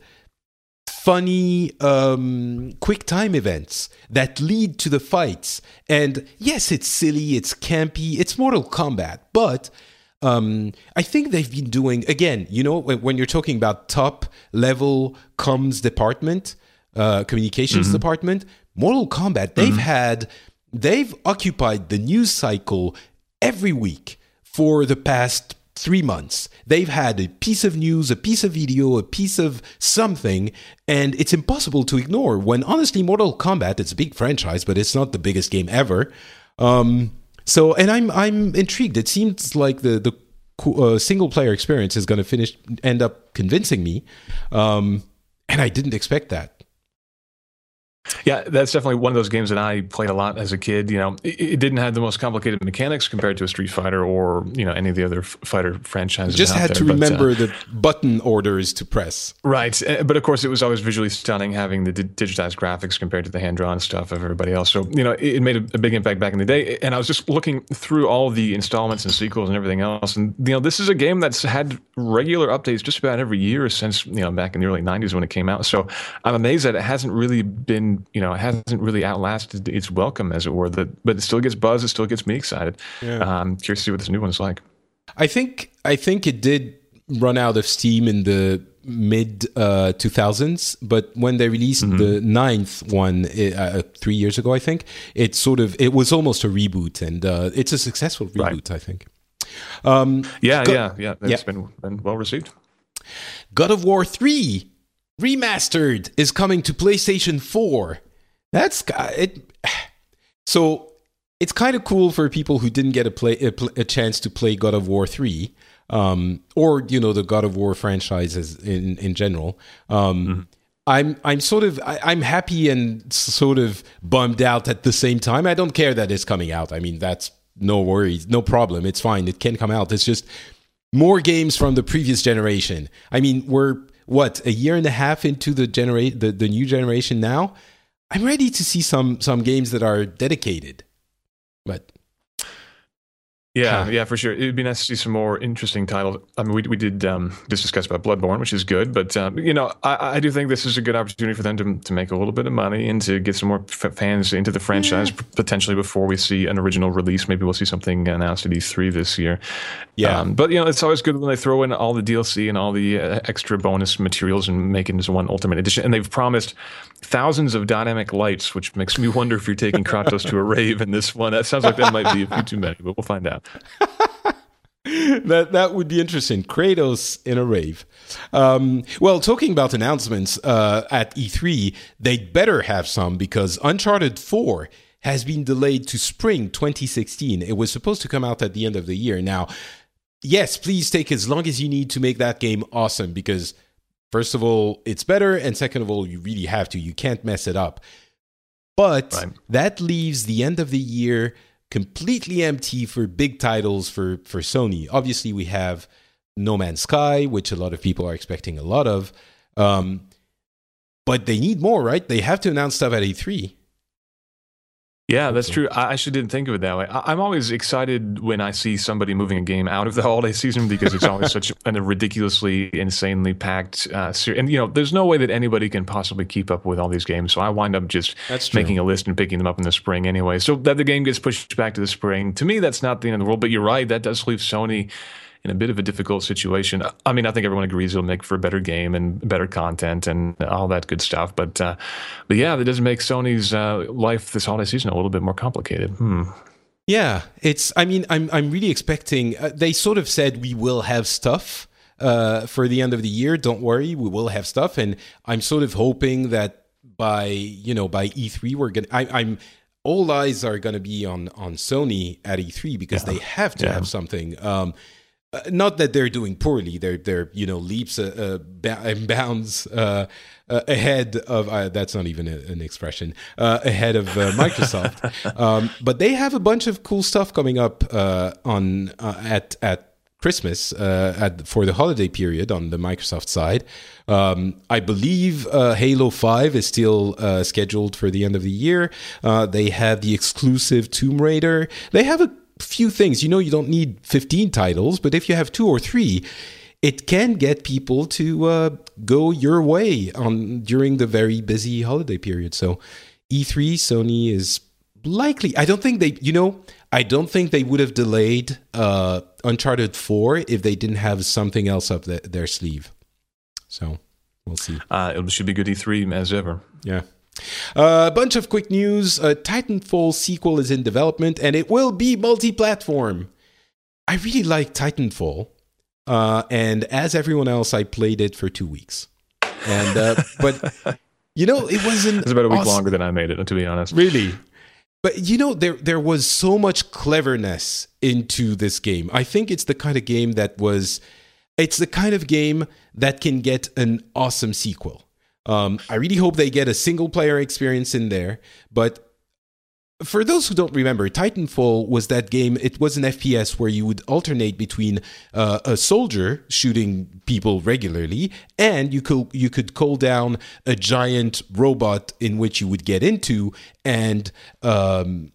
funny um, quick time events that lead to the fights. And yes, it's silly, it's campy, it's Mortal Kombat, but um, I think they've been doing, again, you know, when, when you're talking about top level comms department, uh, communications mm-hmm. department, Mortal Kombat, they've mm-hmm. had, they've occupied the news cycle every week for the past three months. They've had a piece of news, a piece of video, a piece of something, and it's impossible to ignore. When honestly, Mortal Kombat, it's a big franchise, but it's not the biggest game ever. Um, so, and I'm I'm intrigued. It seems like the the uh, single player experience is going to finish end up convincing me, um, and I didn't expect that. Yeah, that's definitely one of those games that I played a lot as a kid. You know, it, it didn't have the most complicated mechanics compared to a Street Fighter or, you know, any of the other f- fighter franchises. You just had there, to but, remember uh, the button orders to press. Right. But of course, it was always visually stunning having the di- digitized graphics compared to the hand-drawn stuff of everybody else. So, you know, it, it made a, a big impact back in the day. And I was just looking through all the installments and sequels and everything else. And, you know, this is a game that's had regular updates just about every year since, you know, back in the early nineties when it came out. So I'm amazed that it hasn't really been, you know, it hasn't really outlasted its welcome, as it were. That, but it still gets buzz. It still gets me excited. Yeah. Um, curious to see what this new one is like. I think I think it did run out of steam in the mid uh, two thousands, but when they released mm-hmm. the ninth one uh, three years ago, I think it sort of it was almost a reboot, and uh, it's a successful reboot. Right. I think. Um, yeah, God, yeah, yeah. It's yeah. been been well received. God of War three Remastered is coming to PlayStation four. That's it. So it's kind of cool for people who didn't get a play a, a chance to play God of War three, um, or you know the God of War franchises in in general. Um, mm-hmm. I'm I'm sort of I, I'm happy and sort of bummed out at the same time. I don't care that it's coming out. I mean, that's no worries, no problem. It's fine. It can come out. It's just more games from the previous generation. I mean, we're what a year and a half into the genera- the, the new generation now. I'm ready to see some some games that are dedicated, but Yeah, yeah, for sure. It'd be nice to see some more interesting titles. I mean, we we did um, just discuss about Bloodborne, which is good, but um, you know, I, I do think this is a good opportunity for them to to make a little bit of money and to get some more f- fans into the franchise, yeah. potentially before we see an original release. Maybe we'll see something announced at E three this year. Yeah, um, but you know, it's always good when they throw in all the D L C and all the uh, extra bonus materials and make it into one Ultimate Edition. And they've promised thousands of dynamic lights, which makes me wonder if you're taking Kratos to a rave in this one. That sounds like that might be a few too many, but we'll find out. that that would be interesting. Kratos in a rave. Um, well, talking about announcements uh, at E three, they'd better have some, because Uncharted four has been delayed to spring twenty sixteen. It was supposed to come out at the end of the year. Now, yes, please take as long as you need to make that game awesome, because first of all, it's better, and second of all, you really have to. You can't mess it up. But right. that leaves the end of the year completely empty for big titles for, for Sony. Obviously, we have No Man's Sky, which a lot of people are expecting a lot of. Um, but they need more, right? They have to announce stuff at E three. Yeah, that's true. I actually didn't think of it that way. I'm always excited when I see somebody moving a game out of the holiday season, because it's always such a ridiculously, insanely packed uh, series. And, you know, there's no way that anybody can possibly keep up with all these games. So I wind up just making a list and picking them up in the spring anyway. So that the game gets pushed back to the spring, to me, that's not the end of the world. But you're right, that does leave Sony in a bit of a difficult situation. I mean, I think everyone agrees it'll make for a better game and better content and all that good stuff. But, uh, but yeah, that does make Sony's uh, life this holiday season a little bit more complicated. Hmm. Yeah, it's. I mean, I'm I'm really expecting. Uh, they sort of said we will have stuff uh, for the end of the year. Don't worry, we will have stuff, and I'm sort of hoping that by you know by E three we're gonna. I, I'm. All eyes are going to be on on Sony at E three, because yeah. they have to yeah. have something. Um, Uh, not that they're doing poorly; they're they're you know leaps uh, uh, and bounds uh, uh, ahead of. Uh, that's not even a, an expression. Uh, ahead of uh, Microsoft, um, but they have a bunch of cool stuff coming up uh, on uh, at at Christmas uh, at for the holiday period on the Microsoft side. Um, I believe uh, Halo five is still uh, scheduled for the end of the year. Uh, they have the exclusive Tomb Raider. They have a few things. You know, you don't need fifteen titles, but if you have two or three, it can get people to uh, go your way on during the very busy holiday period. So E three, Sony is likely. I don't think they, you know, I don't think they would have delayed uh, Uncharted four if they didn't have something else up the, their sleeve. So we'll see. Uh, it should be good E three as ever. Yeah. Uh, a bunch of quick news. Uh, Titanfall sequel is in development, and it will be multi-platform. I really like Titanfall, uh, and as everyone else, I played it for two weeks. And uh, but you know, it wasn't. It's about a week awesome. longer than I made it, to be honest. Really, but you know, there there was so much cleverness into this game. I think it's the kind of game that was. It's the kind of game that can get an awesome sequel. Um, I really hope they get a single-player experience in there. But for those who don't remember, Titanfall was that game. It was an F P S where you would alternate between uh, a soldier shooting people regularly, and you could you could call down a giant robot in which you would get into and um,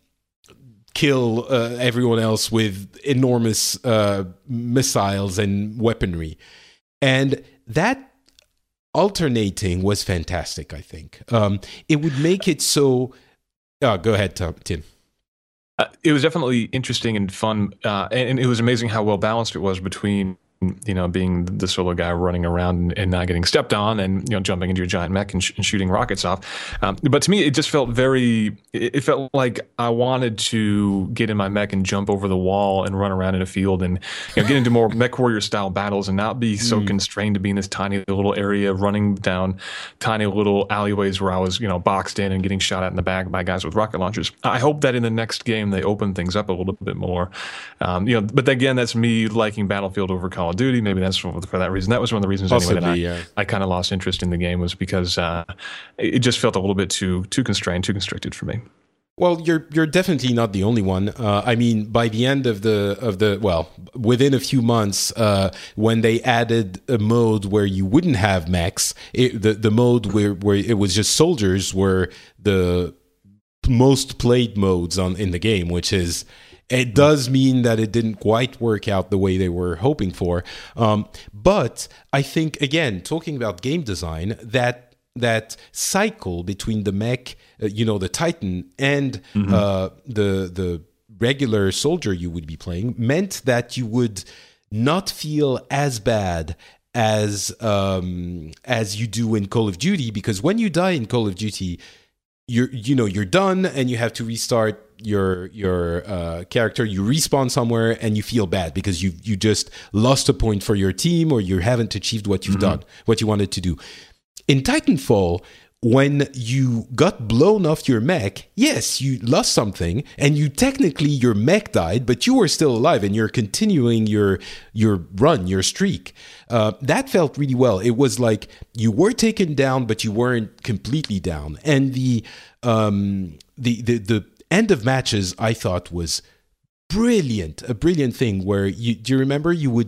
kill uh, everyone else with enormous uh, missiles and weaponry. And that alternating was fantastic, I think. Um, it would make it so... Oh, go ahead, Tom, Tim. Uh, it was definitely interesting and fun, uh, and, and it was amazing how well balanced it was between, you know, being the solo guy running around and, and not getting stepped on, and you know, jumping into your giant mech and, sh- and shooting rockets off. Um, but to me, it just felt very. It, it felt like I wanted to get in my mech and jump over the wall and run around in a field and you know, get into more mech warrior style battles and not be so mm. constrained to be in this tiny little area, running down tiny little alleyways where I was, you know, boxed in and getting shot at in the back by guys with rocket launchers. I hope that in the next game they open things up a little bit more. Um, you know, but again, that's me liking Battlefield over Call of Duty. Maybe that's for, for that reason. That was one of the reasons Possibly, anyway that I, yeah. I kind of lost interest in the game, was because uh, it just felt a little bit too too constrained, too constricted for me. Well, you're you're definitely not the only one. Uh, I mean, by the end of the of the well, within a few months, uh, when they added a mode where you wouldn't have mechs, it, the the mode where where it was just soldiers were the most played modes on in the game, which is it does mean that it didn't quite work out the way they were hoping for. Um, but I think, again, talking about game design, that that cycle between the mech, uh, you know, the Titan, and mm-hmm. uh, the the regular soldier you would be playing meant that you would not feel as bad as um, as you do in Call of Duty, because when you die in Call of Duty, you're you know you're done and you have to restart your your uh, character. You respawn somewhere and you feel bad because you you just lost a point for your team, or you haven't achieved what you've mm-hmm. done, what you wanted to do. In Titanfall, when you got blown off your mech, yes, you lost something, and you technically, your mech died, but you were still alive, and you're continuing your your run, your streak. Uh, that felt really well. It was like you were taken down, but you weren't completely down. And the um, the the the end of matches, I thought, was brilliant, a brilliant thing. Where you do you remember you would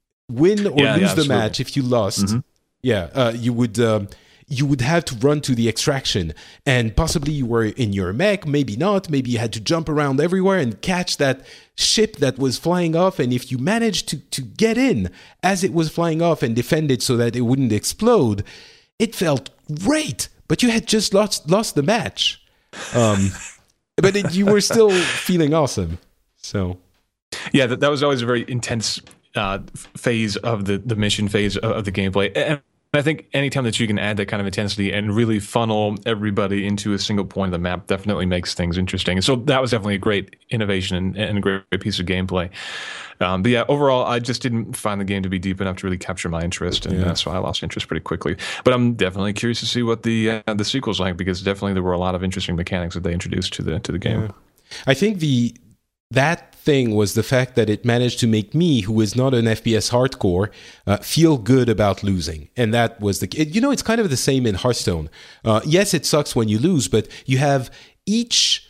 win or yeah, lose yeah, the match if you lost. Mm-hmm. Yeah, uh, you would um, you would have to run to the extraction, and possibly you were in your mech, maybe not, maybe you had to jump around everywhere and catch that ship that was flying off, and if you managed to, to get in as it was flying off and defend it so that it wouldn't explode, it felt great, but you had just lost, lost the match. Um, but it, you were still feeling awesome, so... Yeah, that, that was always a very intense uh, phase of the, the mission phase of, of the gameplay. And I think anytime that you can add that kind of intensity and really funnel everybody into a single point of the map definitely makes things interesting. And so that was definitely a great innovation and, and a great, great piece of gameplay. Um, but yeah, overall, I just didn't find the game to be deep enough to really capture my interest, and yeah. that's why I lost interest pretty quickly. But I'm definitely curious to see what the uh, the sequel's like, because definitely there were a lot of interesting mechanics that they introduced to the to the game. Yeah. I think the that thing was the fact that it managed to make me, who is not an F P S hardcore, uh, feel good about losing. And that was the... It, you know, it's kind of the same in Hearthstone. Uh, yes, it sucks when you lose, but you have each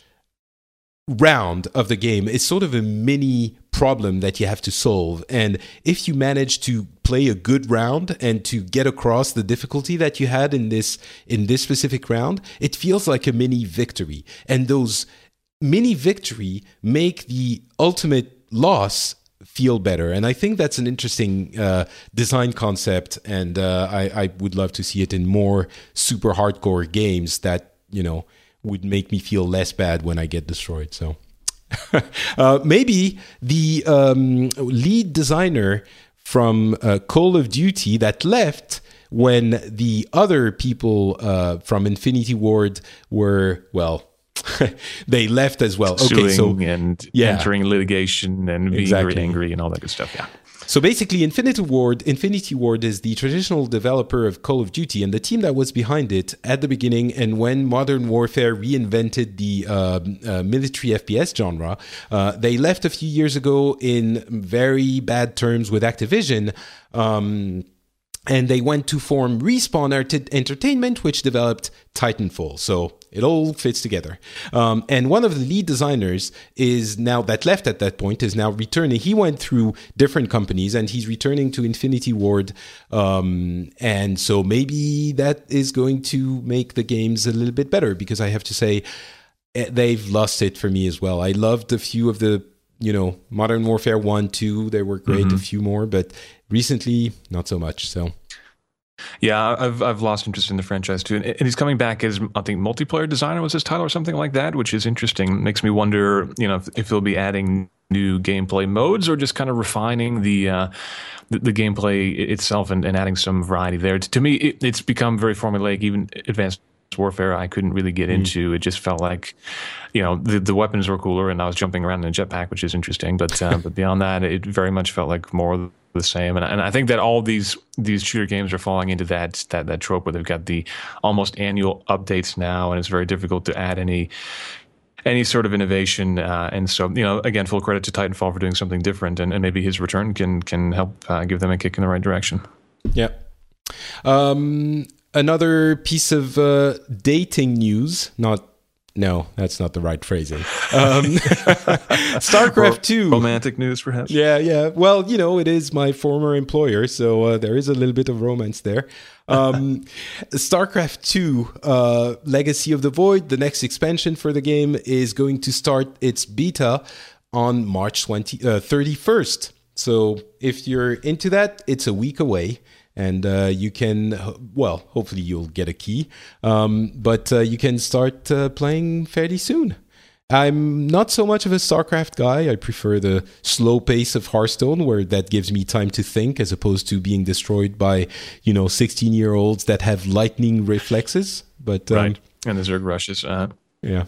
round of the game is sort of a mini problem that you have to solve. And if you manage to play a good round and to get across the difficulty that you had in this in this specific round, it feels like a mini victory. And those mini victory make the ultimate loss feel better. And I think that's an interesting uh, design concept, and uh, I, I would love to see it in more super hardcore games that, you know, would make me feel less bad when I get destroyed. So uh, maybe the um, lead designer from uh, Call of Duty that left when the other people uh, from Infinity Ward were, well, they left as well. Okay, Suing so and yeah. entering litigation and being Exactly. very angry and all that good stuff. Yeah. So basically, Infinity Ward, Infinity Ward is the traditional developer of Call of Duty, and the team that was behind it at the beginning, and when Modern Warfare reinvented the uh, uh, military F P S genre, uh, they left a few years ago in very bad terms with Activision. Um, And they went to form Respawn Entertainment, which developed Titanfall. So it all fits together. Um, and one of the lead designers is now, that left at that point, is now returning. He went through different companies and he's returning to Infinity Ward. Um, and so maybe that is going to make the games a little bit better, because I have to say, they've lost it for me as well. I loved a few of the, you know, Modern Warfare one, two, they were great, mm-hmm. a few more, but recently, not so much. So, yeah, I've I've lost interest in the franchise too, and, and he's coming back as, I think, multiplayer designer was his title or something like that, which is interesting. Makes me wonder, you know, if, if he'll be adding new gameplay modes or just kind of refining the uh, the, the gameplay itself and, and adding some variety there. To me, it, it's become very formulaic. Even Advanced Warfare, I couldn't really get mm. into. It just felt like, you know, the, the weapons were cooler and I was jumping around in a jetpack, which is interesting. But uh, but beyond that, it very much felt like more of the same. And, and I think that all these these shooter games are falling into that that that trope where they've got the almost annual updates now, and it's very difficult to add any any sort of innovation. Uh, and so, you know, again, full credit to Titanfall for doing something different, and, and maybe his return can can help uh, give them a kick in the right direction. Yeah. Um. Another piece of uh, dating news, not, no, that's not the right phrasing. Um, StarCraft two. Romantic news, perhaps? Yeah, yeah. Well, you know, it is my former employer, so uh, there is a little bit of romance there. Um, StarCraft two, uh, Legacy of the Void, the next expansion for the game, is going to start its beta on March twentieth, uh, thirty-first. So if you're into that, it's a week away. And uh, you can, well, hopefully you'll get a key. Um, but uh, you can start uh, playing fairly soon. I'm not so much of a StarCraft guy. I prefer the slow pace of Hearthstone, where that gives me time to think, as opposed to being destroyed by, you know, sixteen-year-olds that have lightning reflexes. But um, right, and the Zerg rushes. Uh. Yeah.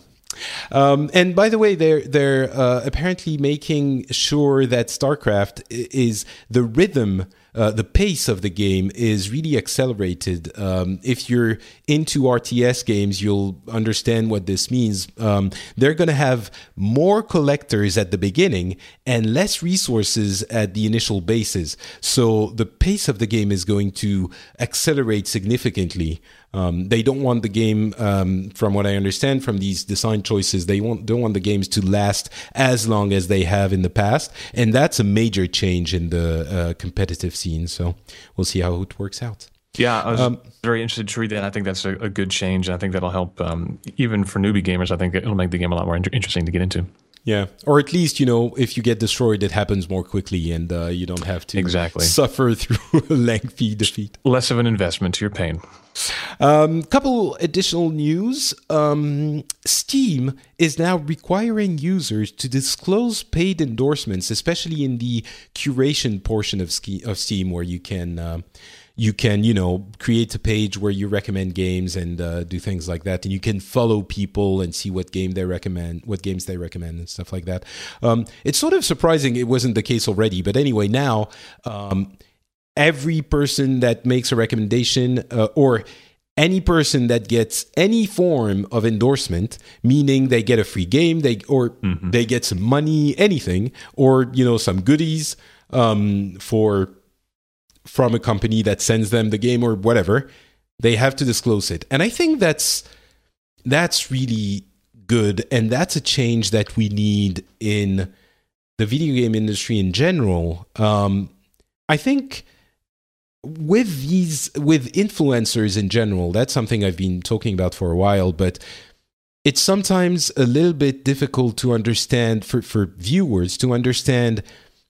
Um, and by the way, they're they're uh, apparently making sure that StarCraft is the rhythm. Uh, the pace of the game is really accelerated. Um, if you're into R T S games, you'll understand what this means. Um, they're going to have more collectors at the beginning and less resources at the initial bases. So the pace of the game is going to accelerate significantly. Um, they don't want the game, um, from what I understand from these design choices, they want, don't want the games to last as long as they have in the past. And that's a major change in the uh, competitive scene. So we'll see how it works out. Yeah, I was um, very interested to read that. I think that's a, a good change. I think that'll help, um, even for newbie gamers. I think it'll make the game a lot more inter- interesting to get into. Yeah, or at least, you know, if you get destroyed, it happens more quickly and uh, you don't have to exactly. suffer through a lengthy defeat. Less of an investment to your pain. Um, couple additional news. Um, Steam is now requiring users to disclose paid endorsements, especially in the curation portion of, ski- of Steam, where you can... Uh, You can, you know, create a page where you recommend games and uh, do things like that, and you can follow people and see what game they recommend, what games they recommend, and stuff like that. Um, it's sort of surprising it wasn't the case already, but anyway, now um, every person that makes a recommendation uh, or any person that gets any form of endorsement, meaning they get a free game, they or mm-hmm. they get some money, anything, or you know, some goodies um, for. from a company that sends them the game or whatever, they have to disclose it. And I think that's that's really good, and that's a change that we need in the video game industry in general. Um, I think with these with influencers in general, that's something I've been talking about for a while, but it's sometimes a little bit difficult to understand for, for viewers to understand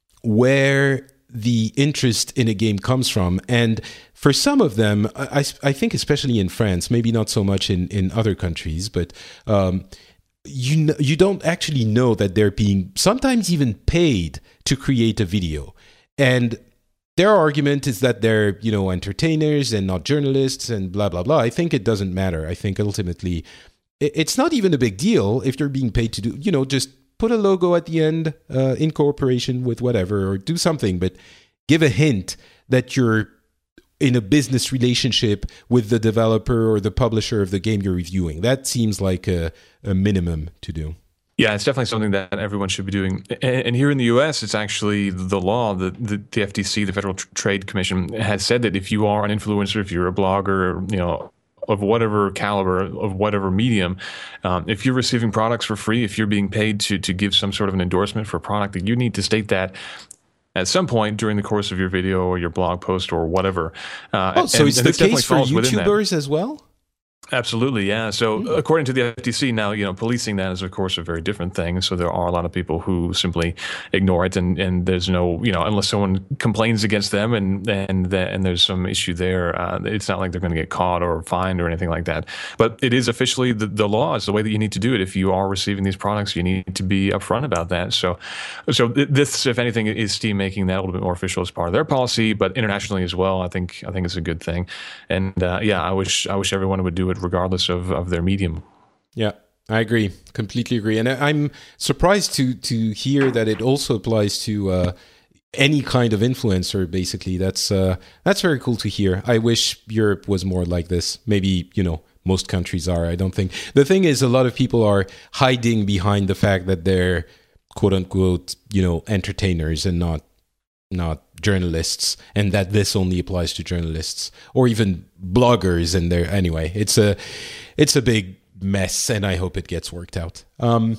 where the interest in a game comes from. And for some of them, I, I think especially in France, maybe not so much in, in other countries, but um, you know, you don't actually know that they're being sometimes even paid to create a video. And their argument is that they're, you know, entertainers and not journalists and blah, blah, blah. I think it doesn't matter. I think ultimately it's not even a big deal if you're being paid to do, you know, just put a logo at the end uh, in cooperation with whatever, or do something, but give a hint that you're in a business relationship with the developer or the publisher of the game you're reviewing. That seems like a, a minimum to do. Yeah, it's definitely something that everyone should be doing. And here in the U S, it's actually the law. The, the, the F T C, the Federal Trade Commission, has said that if you are an influencer, if you're a blogger, you know, of whatever caliber, of whatever medium, um, if you're receiving products for free, if you're being paid to to give some sort of an endorsement for a product, that you need to state that at some point during the course of your video or your blog post or whatever. Uh, oh, so and, it's and the case for YouTubers as well? Absolutely, yeah. So mm. according to the F T C now, you know, policing that is, of course, a very different thing. So there are a lot of people who simply ignore it, and, and there's no, you know, unless someone complains against them and and the, and there's some issue there, uh, it's not like they're going to get caught or fined or anything like that. But it is officially the, the law. It's the way that you need to do it. If you are receiving these products, you need to be upfront about that. So, so this, if anything, is Steam making that a little bit more official as part of their policy, but internationally as well. I think I think it's a good thing. And uh, yeah, I wish I wish everyone would do it regardless of, of their medium. Yeah, I agree. Completely agree. And I'm surprised to to hear that it also applies to uh, any kind of influencer, basically. That's uh, that's very cool to hear. I wish Europe was more like this. Maybe, you know, most countries are. I don't think. The thing is, a lot of people are hiding behind the fact that they're quote unquote, you know, entertainers and not not journalists, and that this only applies to journalists or even bloggers. And there, anyway, it's a it's a big mess, and I hope it gets worked out. Um,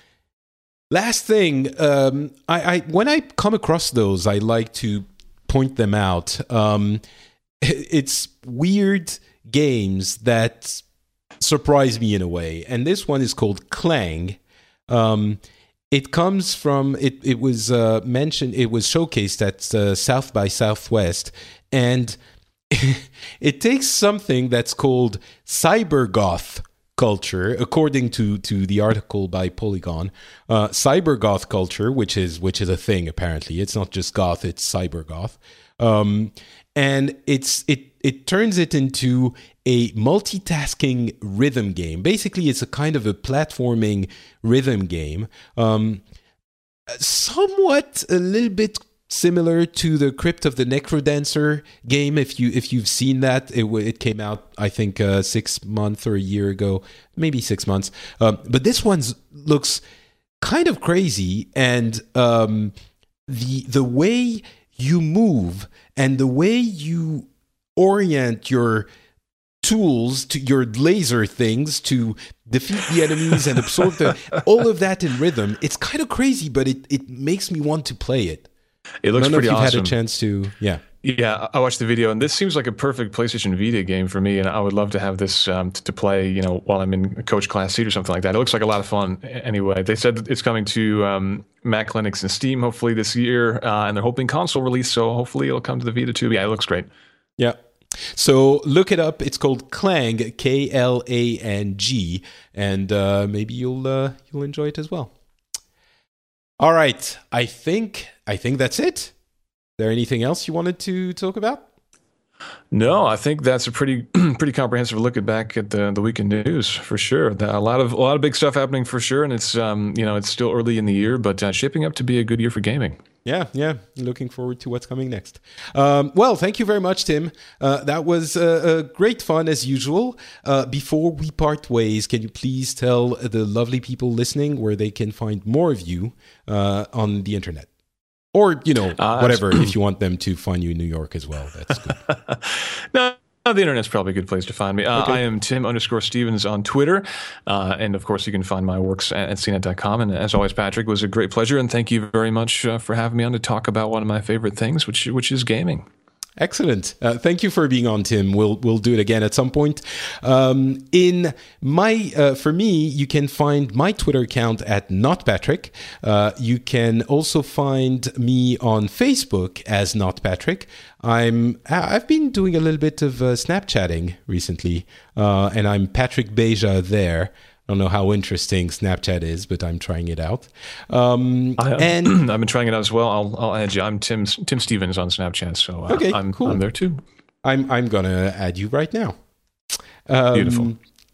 last thing, um, I, I when I come across those, I like to point them out. Um, it's weird games that surprise me in a way, and this one is called Clang. Um, it comes from it. It was uh, mentioned. It was showcased at uh, South by Southwest, and it takes something that's called cybergoth culture, according to to the article by Polygon. Uh, cybergoth culture, which is which is a thing apparently. It's not just goth; it's cybergoth, um, and it's it it turns it into a multitasking rhythm game. Basically, it's a kind of a platforming rhythm game, um, somewhat a little bit similar to the Crypt of the Necrodancer game. If you if you've seen that, it it came out I think uh, six months or a year ago, maybe six months. Um, but this one looks kind of crazy, and um, the the way you move and the way you orient your tools to your laser things to defeat the enemies and absorb the all of that in rhythm. It's kind of crazy, but it, it makes me want to play it. It looks I don't know pretty if you've awesome. had a chance to, yeah. Yeah, I watched the video, and this seems like a perfect PlayStation Vita game for me, and I would love to have this um, to, to play, you know, while I'm in a Coach Class seat or something like that. It looks like a lot of fun. Anyway, they said it's coming to um, Mac, Linux, and Steam hopefully this year, uh, and they're hoping console release, so hopefully it'll come to the Vita too. Yeah, it looks great. Yeah. So look it up. It's called Clang, K L A N G, and uh, maybe you'll uh, you'll enjoy it as well. All right, I think I think that's it. Is there anything else you wanted to talk about? No, I think that's a pretty pretty comprehensive look at back at the the weekend news for sure. A lot of a lot of big stuff happening for sure, and it's um you know it's still early in the year, but uh, shaping up to be a good year for gaming. Yeah, yeah. Looking forward to what's coming next. Um, well, thank you very much, Tim. Uh, that was uh, uh, great fun as usual. Uh, before we part ways, can you please tell the lovely people listening where they can find more of you uh, on the internet? Or, you know, uh, whatever, if you want them to find you in New York as well. That's good. No. The internet's probably a good place to find me. Uh, okay. I am Tim underscore Stevens on Twitter. Uh, and of course, you can find my works at C net dot com. And as always, Patrick, it was a great pleasure. And thank you very much uh, for having me on to talk about one of my favorite things, which which is gaming. Excellent. Uh, thank you for being on, Tim. We'll we'll do it again at some point. Um, in my uh, for me, you can find my Twitter account at NotPatrick. Uh, you can also find me on Facebook as NotPatrick. I'm I've been doing a little bit of uh, Snapchatting recently, uh, and I'm Patrick Beja there. I don't know how interesting Snapchat is, but I'm trying it out. Um, I, and I've been trying it out as well. I'll, I'll add you. I'm Tim Tim Stevens on Snapchat, so uh, okay, I'm, cool. I'm there too. I'm I'm gonna add you right now. Um, Beautiful.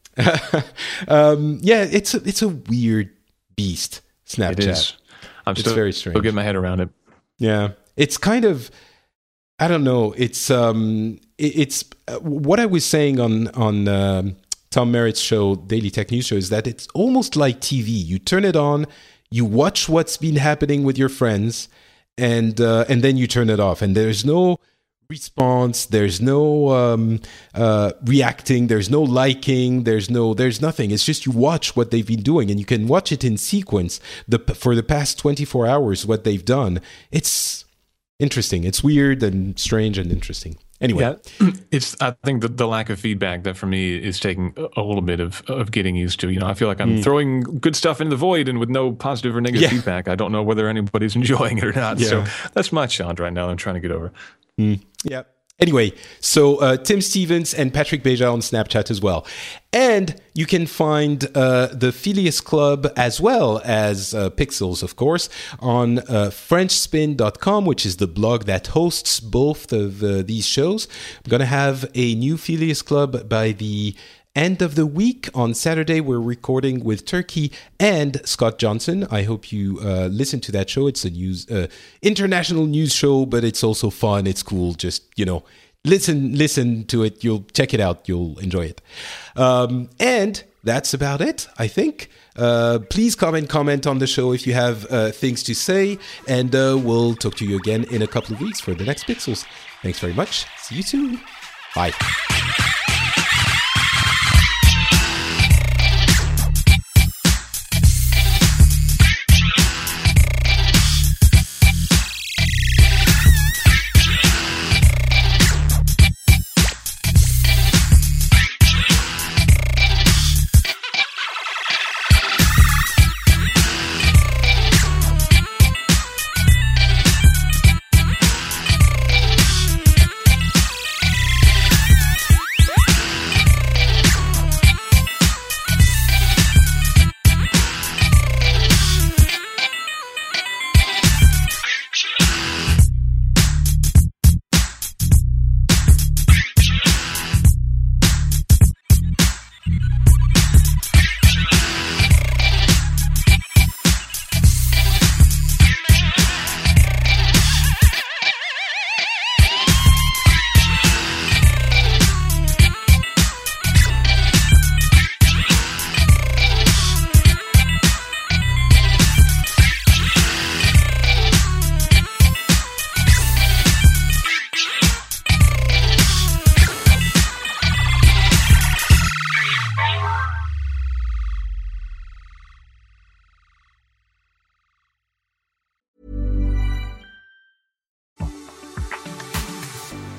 um, yeah, it's a, it's a weird beast. Snapchat. It is. I'm it's still, very strange. Still getting my head around it. Yeah, it's kind of. I don't know. It's um, it, it's uh, what I was saying on on. Um, Tom Merritt's show, Daily Tech News Show, is that it's almost like T V. You turn it on, you watch what's been happening with your friends, and uh, and then you turn it off. And there's no response, there's no um, uh, reacting, there's no liking, there's no, there's nothing. It's just you watch what they've been doing, and you can watch it in sequence. The for the past twenty-four hours, what they've done. It's interesting. It's weird and strange and interesting. Anyway, yeah, it's. I think the, the lack of feedback that for me is taking a little bit of, of getting used to. You know, I feel like I'm mm. throwing good stuff into the void, and with no positive or negative yeah. feedback, I don't know whether anybody's enjoying it or not. Yeah. So that's my challenge right now. I'm trying to get over. Mm. Yeah. Anyway, so uh, Tim Stevens and Patrick Beja on Snapchat as well. And you can find uh, the Phileas Club as well as uh, Pixels, of course, on uh, French Spin dot com, which is the blog that hosts both of uh, these shows. I'm going to have a new Phileas Club by the end of the week. On Saturday, we're recording with Turkey and Scott Johnson. I hope you uh, listen to that show. It's a news, uh, international news show, but it's also fun. It's cool. Just, you know, listen, listen to it. You'll check it out. You'll enjoy it. Um, and that's about it, I think. Uh, please comment, comment on the show if you have uh, things to say, and uh, we'll talk to you again in a couple of weeks for the next Pixels. Thanks very much. See you soon. Bye.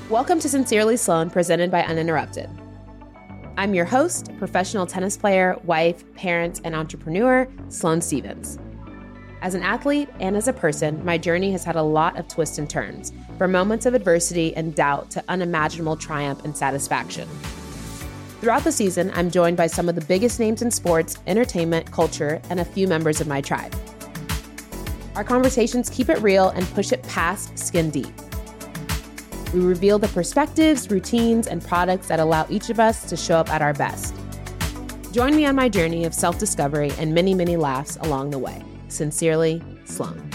Welcome to Sincerely Sloane, presented by Uninterrupted. I'm your host, professional tennis player, wife, parent, and entrepreneur, Sloane Stevens. As an athlete and as a person, my journey has had a lot of twists and turns, from moments of adversity and doubt to unimaginable triumph and satisfaction. Throughout the season, I'm joined by some of the biggest names in sports, entertainment, culture, and a few members of my tribe. Our conversations keep it real and push it past skin deep. We reveal the perspectives, routines, and products that allow each of us to show up at our best. Join me on my journey of self-discovery and many, many laughs along the way. Sincerely, Sloane.